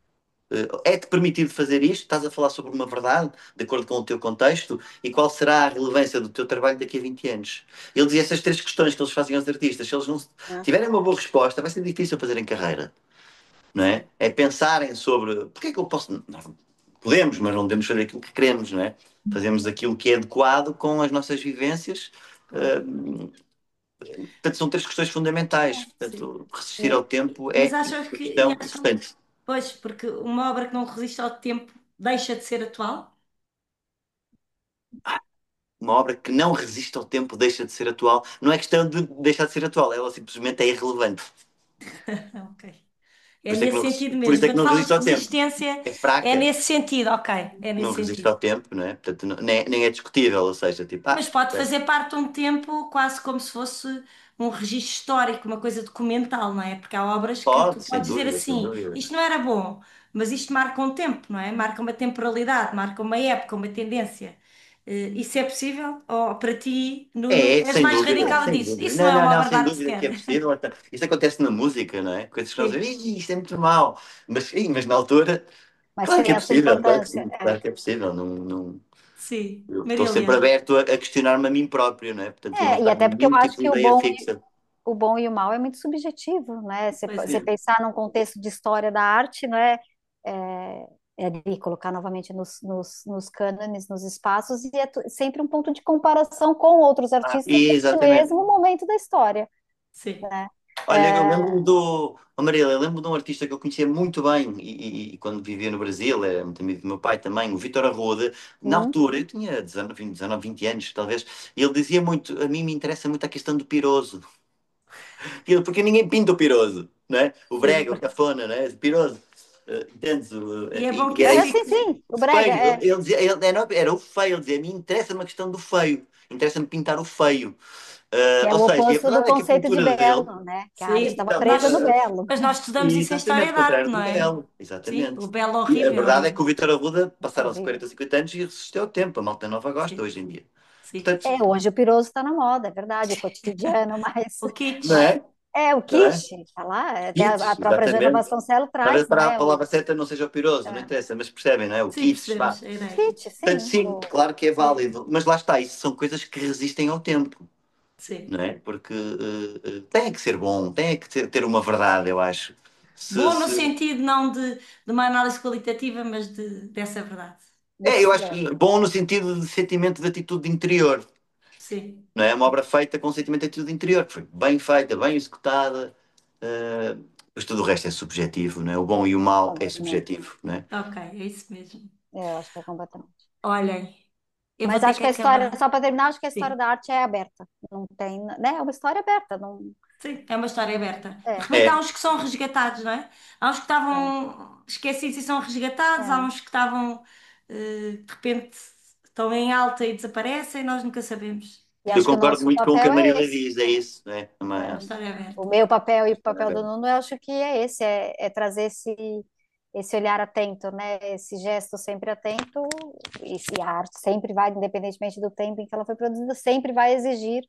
Speaker 3: Uh, é-te permitido fazer isto? Estás a falar sobre uma verdade, de acordo com o teu contexto? E qual será a relevância do teu trabalho daqui a vinte anos? Ele dizia essas três questões que eles fazem aos artistas. Se eles não
Speaker 2: né?
Speaker 3: tiverem uma boa resposta, vai ser difícil fazerem carreira, não é?
Speaker 4: Sim.
Speaker 3: É pensarem sobre porque é que eu posso. Não, podemos, mas não devemos fazer aquilo que queremos, não é? Fazemos aquilo que é adequado com as nossas vivências. Uh, portanto, são três questões fundamentais.
Speaker 4: Sim.
Speaker 3: Portanto, resistir ao
Speaker 2: E,
Speaker 3: tempo
Speaker 4: Mas
Speaker 3: é
Speaker 4: achas
Speaker 3: uma
Speaker 4: que, e
Speaker 3: questão
Speaker 4: acham,
Speaker 3: importante.
Speaker 4: pois, porque uma obra que não resiste ao tempo deixa de ser atual?
Speaker 3: Uma obra que não resiste ao tempo deixa de ser atual. Não é questão de deixar de ser atual, ela simplesmente é irrelevante.
Speaker 4: Ok.
Speaker 3: Por
Speaker 4: É
Speaker 3: isso é que
Speaker 4: nesse
Speaker 3: não,
Speaker 4: sentido
Speaker 3: por
Speaker 4: mesmo.
Speaker 3: isso é que
Speaker 4: Quando
Speaker 3: não
Speaker 4: falas
Speaker 3: resiste
Speaker 4: de
Speaker 3: ao tempo.
Speaker 4: resistência,
Speaker 3: É
Speaker 4: é
Speaker 3: fraca,
Speaker 4: nesse sentido, ok. É
Speaker 3: não
Speaker 4: nesse
Speaker 3: resiste
Speaker 4: sentido.
Speaker 3: ao tempo, não é? Portanto, não- nem, nem é discutível, ou seja, tipo,
Speaker 4: Mas
Speaker 3: ah,
Speaker 4: pode
Speaker 3: ok.
Speaker 4: fazer parte de um tempo quase como se fosse um registro histórico, uma coisa documental, não é? Porque há obras que tu
Speaker 3: Pode, sem
Speaker 4: podes dizer
Speaker 3: dúvida, sem
Speaker 4: assim,
Speaker 3: dúvida.
Speaker 4: isto não era bom, mas isto marca um tempo, não é? Marca uma temporalidade, marca uma época, uma tendência. Eh, Isso é possível? Ou para ti, Nuno,
Speaker 3: É,
Speaker 4: és
Speaker 3: sem
Speaker 4: mais
Speaker 3: dúvida,
Speaker 4: radical
Speaker 3: sem
Speaker 4: disso?
Speaker 3: dúvida.
Speaker 4: Isso não
Speaker 3: Não,
Speaker 4: é
Speaker 3: não,
Speaker 4: uma
Speaker 3: não,
Speaker 4: obra de
Speaker 3: sem
Speaker 4: arte
Speaker 3: dúvida que é
Speaker 4: sequer.
Speaker 3: possível. Então, isto acontece na música, não é? Coisas que nós
Speaker 4: Sim,
Speaker 3: dizemos, "Ih, isto é muito mau." Mas, sim, mas na altura,
Speaker 2: mas
Speaker 3: claro que
Speaker 2: tem
Speaker 3: é
Speaker 2: a sua
Speaker 3: possível, claro que
Speaker 2: importância.
Speaker 3: sim,
Speaker 2: É.
Speaker 3: claro que é possível. Não, não,
Speaker 4: sim.
Speaker 3: eu estou
Speaker 4: Maria
Speaker 3: sempre
Speaker 4: Helena.
Speaker 3: aberto a, a questionar-me a mim próprio, não é? Portanto, eu não
Speaker 2: É, e até
Speaker 3: tenho
Speaker 2: porque eu
Speaker 3: nenhum
Speaker 2: acho
Speaker 3: tipo de
Speaker 2: que o
Speaker 3: ideia
Speaker 2: bom, e-
Speaker 3: fixa.
Speaker 2: o bom e o mal é muito subjetivo, né? Você,
Speaker 4: Pois
Speaker 2: você
Speaker 4: é.
Speaker 2: pensar num contexto de história da arte, não é? É, é de colocar novamente nos, nos, nos cânones, nos espaços, e é tu- sempre um ponto de comparação com outros
Speaker 3: Ah,
Speaker 2: artistas deste
Speaker 3: exatamente.
Speaker 2: mesmo momento da história,
Speaker 4: Sim.
Speaker 2: né?
Speaker 3: Olha, eu
Speaker 2: É,
Speaker 3: lembro-me do. Oh, Mariela, eu lembro de um artista que eu conhecia muito bem e, e- e quando vivia no Brasil, era muito amigo do meu pai também, o Vítor Arruda. Na
Speaker 2: hum,
Speaker 3: altura, eu tinha dezenove, vinte, dezenove, vinte anos, talvez, e ele dizia muito: a mim me interessa muito a questão do piroso. Ele- Porque ninguém pinta o piroso, não é? O
Speaker 4: Sim.
Speaker 3: brega, o cafona, não é? O piroso. Eh, entendes? O-
Speaker 4: E é
Speaker 3: E,
Speaker 4: bom
Speaker 3: e
Speaker 4: que
Speaker 3: era
Speaker 4: isso
Speaker 2: é,
Speaker 3: isso.
Speaker 2: sim,
Speaker 4: fique.
Speaker 2: sim, o Brega,
Speaker 3: Feio.
Speaker 2: é.
Speaker 3: Ele, ele dizia, ele, era, era o feio, ele dizia: a mim interessa-me a questão do feio, interessa-me pintar o feio.
Speaker 2: Que
Speaker 3: Eh,
Speaker 2: é
Speaker 3: ou
Speaker 2: o
Speaker 3: seja, e a
Speaker 2: oposto do
Speaker 3: verdade é que a
Speaker 2: conceito de
Speaker 3: pintura dele.
Speaker 2: belo, né? Que a arte
Speaker 4: Sim.
Speaker 2: estava
Speaker 3: Então,
Speaker 2: presa no
Speaker 3: eh,
Speaker 2: belo.
Speaker 4: Mas nós estudamos
Speaker 3: e
Speaker 4: isso em
Speaker 3: exatamente,
Speaker 4: História
Speaker 3: o
Speaker 4: da Arte,
Speaker 3: contrário
Speaker 4: não
Speaker 3: do
Speaker 4: é?
Speaker 3: belo,
Speaker 4: Sim. O
Speaker 3: exatamente.
Speaker 4: belo
Speaker 3: E a
Speaker 4: horrível, não
Speaker 3: verdade é
Speaker 4: é?
Speaker 3: que o Vítor Arruda passaram-se
Speaker 2: Horrível.
Speaker 3: quarenta, cinquenta anos e resistiu ao tempo. A malta nova gosta
Speaker 4: Sim.
Speaker 3: hoje em dia.
Speaker 4: Sim.
Speaker 3: Portanto,
Speaker 2: É, hoje o piroso está na moda, é verdade, o cotidiano, mas,
Speaker 4: O kitsch.
Speaker 3: não
Speaker 2: mas
Speaker 3: é?
Speaker 2: é o
Speaker 3: Não é?
Speaker 2: quiche, tá lá, até a, a
Speaker 3: Kits,
Speaker 2: própria Joana
Speaker 3: exatamente.
Speaker 2: Vasconcelos
Speaker 3: Talvez
Speaker 2: traz,
Speaker 3: para a
Speaker 2: né, o
Speaker 3: palavra certa não seja o piroso, não
Speaker 2: é,
Speaker 3: interessa, mas percebem, não é? O
Speaker 4: Sim,
Speaker 3: kits, vá.
Speaker 4: percebemos a ideia.
Speaker 2: kit,
Speaker 3: Portanto,
Speaker 2: sim,
Speaker 3: sim,
Speaker 2: o,
Speaker 3: claro que é
Speaker 4: Sim.
Speaker 3: válido, mas lá está, isso são coisas que resistem ao tempo,
Speaker 4: Sim.
Speaker 3: não é? Porque eh, eh, tem que ser bom, tem que ter, ter uma verdade, eu acho. Se,
Speaker 4: Bom no
Speaker 3: se...
Speaker 4: sentido não de, de uma análise qualitativa, mas de, dessa verdade.
Speaker 3: É, eu
Speaker 2: desse,
Speaker 3: acho
Speaker 2: é,
Speaker 3: que bom no sentido de sentimento de atitude interior,
Speaker 4: Sim.
Speaker 3: não é? Uma obra feita com sentimento de atitude interior, que foi bem feita, bem executada, eh, mas tudo o resto é subjetivo, não é? O bom e o mau é
Speaker 2: completamente,
Speaker 3: subjetivo, não é?
Speaker 4: Ok, é isso mesmo.
Speaker 2: é, eu acho que é completamente.
Speaker 4: Olhem, eu vou
Speaker 2: Mas
Speaker 4: ter
Speaker 2: acho
Speaker 4: que
Speaker 2: que a história,
Speaker 4: acabar.
Speaker 2: só para terminar, acho que a história
Speaker 4: Sim.
Speaker 2: da arte é aberta, não tem, né, é uma história aberta, não,
Speaker 4: Sim, é uma história aberta. De
Speaker 2: é,
Speaker 4: repente há
Speaker 3: É,
Speaker 4: uns que são resgatados, não é? Há uns que
Speaker 2: é,
Speaker 4: estavam esquecidos e são resgatados, há
Speaker 2: é.
Speaker 4: uns que estavam, eh, de repente, estão em alta e desaparecem, nós nunca sabemos.
Speaker 2: E
Speaker 3: eu
Speaker 2: acho que o
Speaker 3: concordo
Speaker 2: nosso
Speaker 3: muito com o que a
Speaker 2: papel é
Speaker 3: Marília
Speaker 2: esse.
Speaker 3: diz, é isso, não é?
Speaker 4: É uma
Speaker 3: Uma,
Speaker 4: história
Speaker 2: O
Speaker 4: aberta.
Speaker 2: meu papel e o
Speaker 3: uma
Speaker 2: papel do Nuno, eu acho que é esse, é, é trazer esse, esse olhar atento, né? Esse gesto sempre atento, e se a arte sempre vai, independentemente do tempo em que ela foi produzida, sempre vai exigir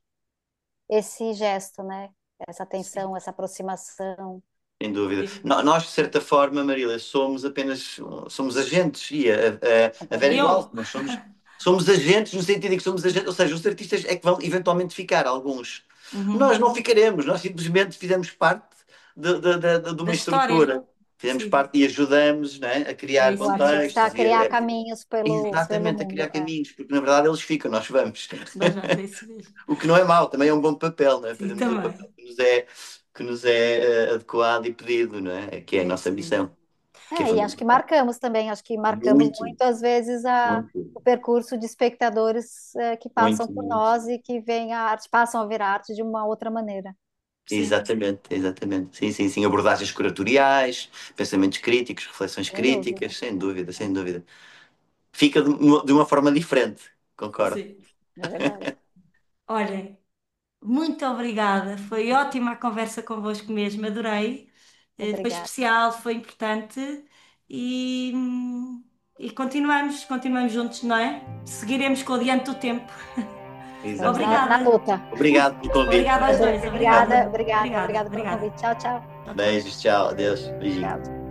Speaker 2: esse gesto, né? Essa
Speaker 4: Sim,
Speaker 2: atenção, essa aproximação.
Speaker 3: Sem dúvida.
Speaker 4: sim.
Speaker 3: No- Nós, de certa forma, Marília, somos apenas somos agentes, e a, a, a Vera é igual,
Speaker 2: Completamente.
Speaker 4: Eu?
Speaker 3: nós somos, somos agentes no sentido em que somos agentes, ou seja, os artistas é que vão eventualmente ficar, alguns. Nós
Speaker 4: Uhum.
Speaker 3: não ficaremos, nós simplesmente fizemos parte de, de, de, de
Speaker 4: Da
Speaker 3: uma
Speaker 4: história.
Speaker 3: estrutura. Fizemos
Speaker 4: Sim,
Speaker 3: parte e ajudamos, né, a
Speaker 4: é
Speaker 3: criar
Speaker 2: O
Speaker 4: isso mesmo.
Speaker 2: artista a
Speaker 3: contextos e
Speaker 2: criar
Speaker 3: a,
Speaker 2: caminhos pelo, pelo
Speaker 3: exatamente a
Speaker 2: mundo.
Speaker 3: criar
Speaker 2: É,
Speaker 3: caminhos, porque na verdade eles ficam, nós vamos.
Speaker 4: Nós vamos, é isso mesmo.
Speaker 3: O que não é mau, também é um bom papel, não é?
Speaker 4: Sim,
Speaker 3: Fazemos o
Speaker 4: também.
Speaker 3: papel que nos é, que nos é eh, adequado e pedido, não é? Que é a
Speaker 4: É
Speaker 3: nossa
Speaker 4: isso mesmo.
Speaker 3: missão, que é
Speaker 2: É, e acho que
Speaker 3: fundamental.
Speaker 2: marcamos também, acho que marcamos
Speaker 3: Muito,
Speaker 2: muito, às vezes, a,
Speaker 3: muito,
Speaker 2: o percurso de espectadores eh, que passam
Speaker 3: muito,
Speaker 2: por
Speaker 3: muito.
Speaker 2: nós e que veem a arte, passam a ver a arte de uma outra maneira.
Speaker 4: Sim,
Speaker 3: Exatamente, exatamente. Sim, sim, sim. Abordagens curatoriais, pensamentos críticos, reflexões
Speaker 2: Sem dúvida,
Speaker 3: críticas, sem dúvida, sem dúvida. Fica de, uma de uma forma diferente, concordo.
Speaker 4: sim.
Speaker 2: é verdade.
Speaker 4: Olhem, muito obrigada. Foi ótima a conversa convosco mesmo, adorei. Eh, Foi
Speaker 2: Obrigada.
Speaker 4: especial, foi importante e, hum, e continuamos, continuamos juntos, não é? Seguiremos com o Diante do Tempo.
Speaker 2: Estamos na,
Speaker 3: Exatamente.
Speaker 2: na
Speaker 4: Obrigada.
Speaker 2: luta.
Speaker 3: Obrigado pelo convite,
Speaker 4: Obrigada aos dois.
Speaker 3: Maria.
Speaker 4: Obrigada.
Speaker 2: Obrigada, obrigada,
Speaker 4: Obrigada,
Speaker 2: obrigada pelo
Speaker 4: obrigada.
Speaker 2: convite. Tchau, tchau.
Speaker 4: Tchau, tchau.
Speaker 3: Beijos, tchau, adeus, beijinho.
Speaker 2: Tchau.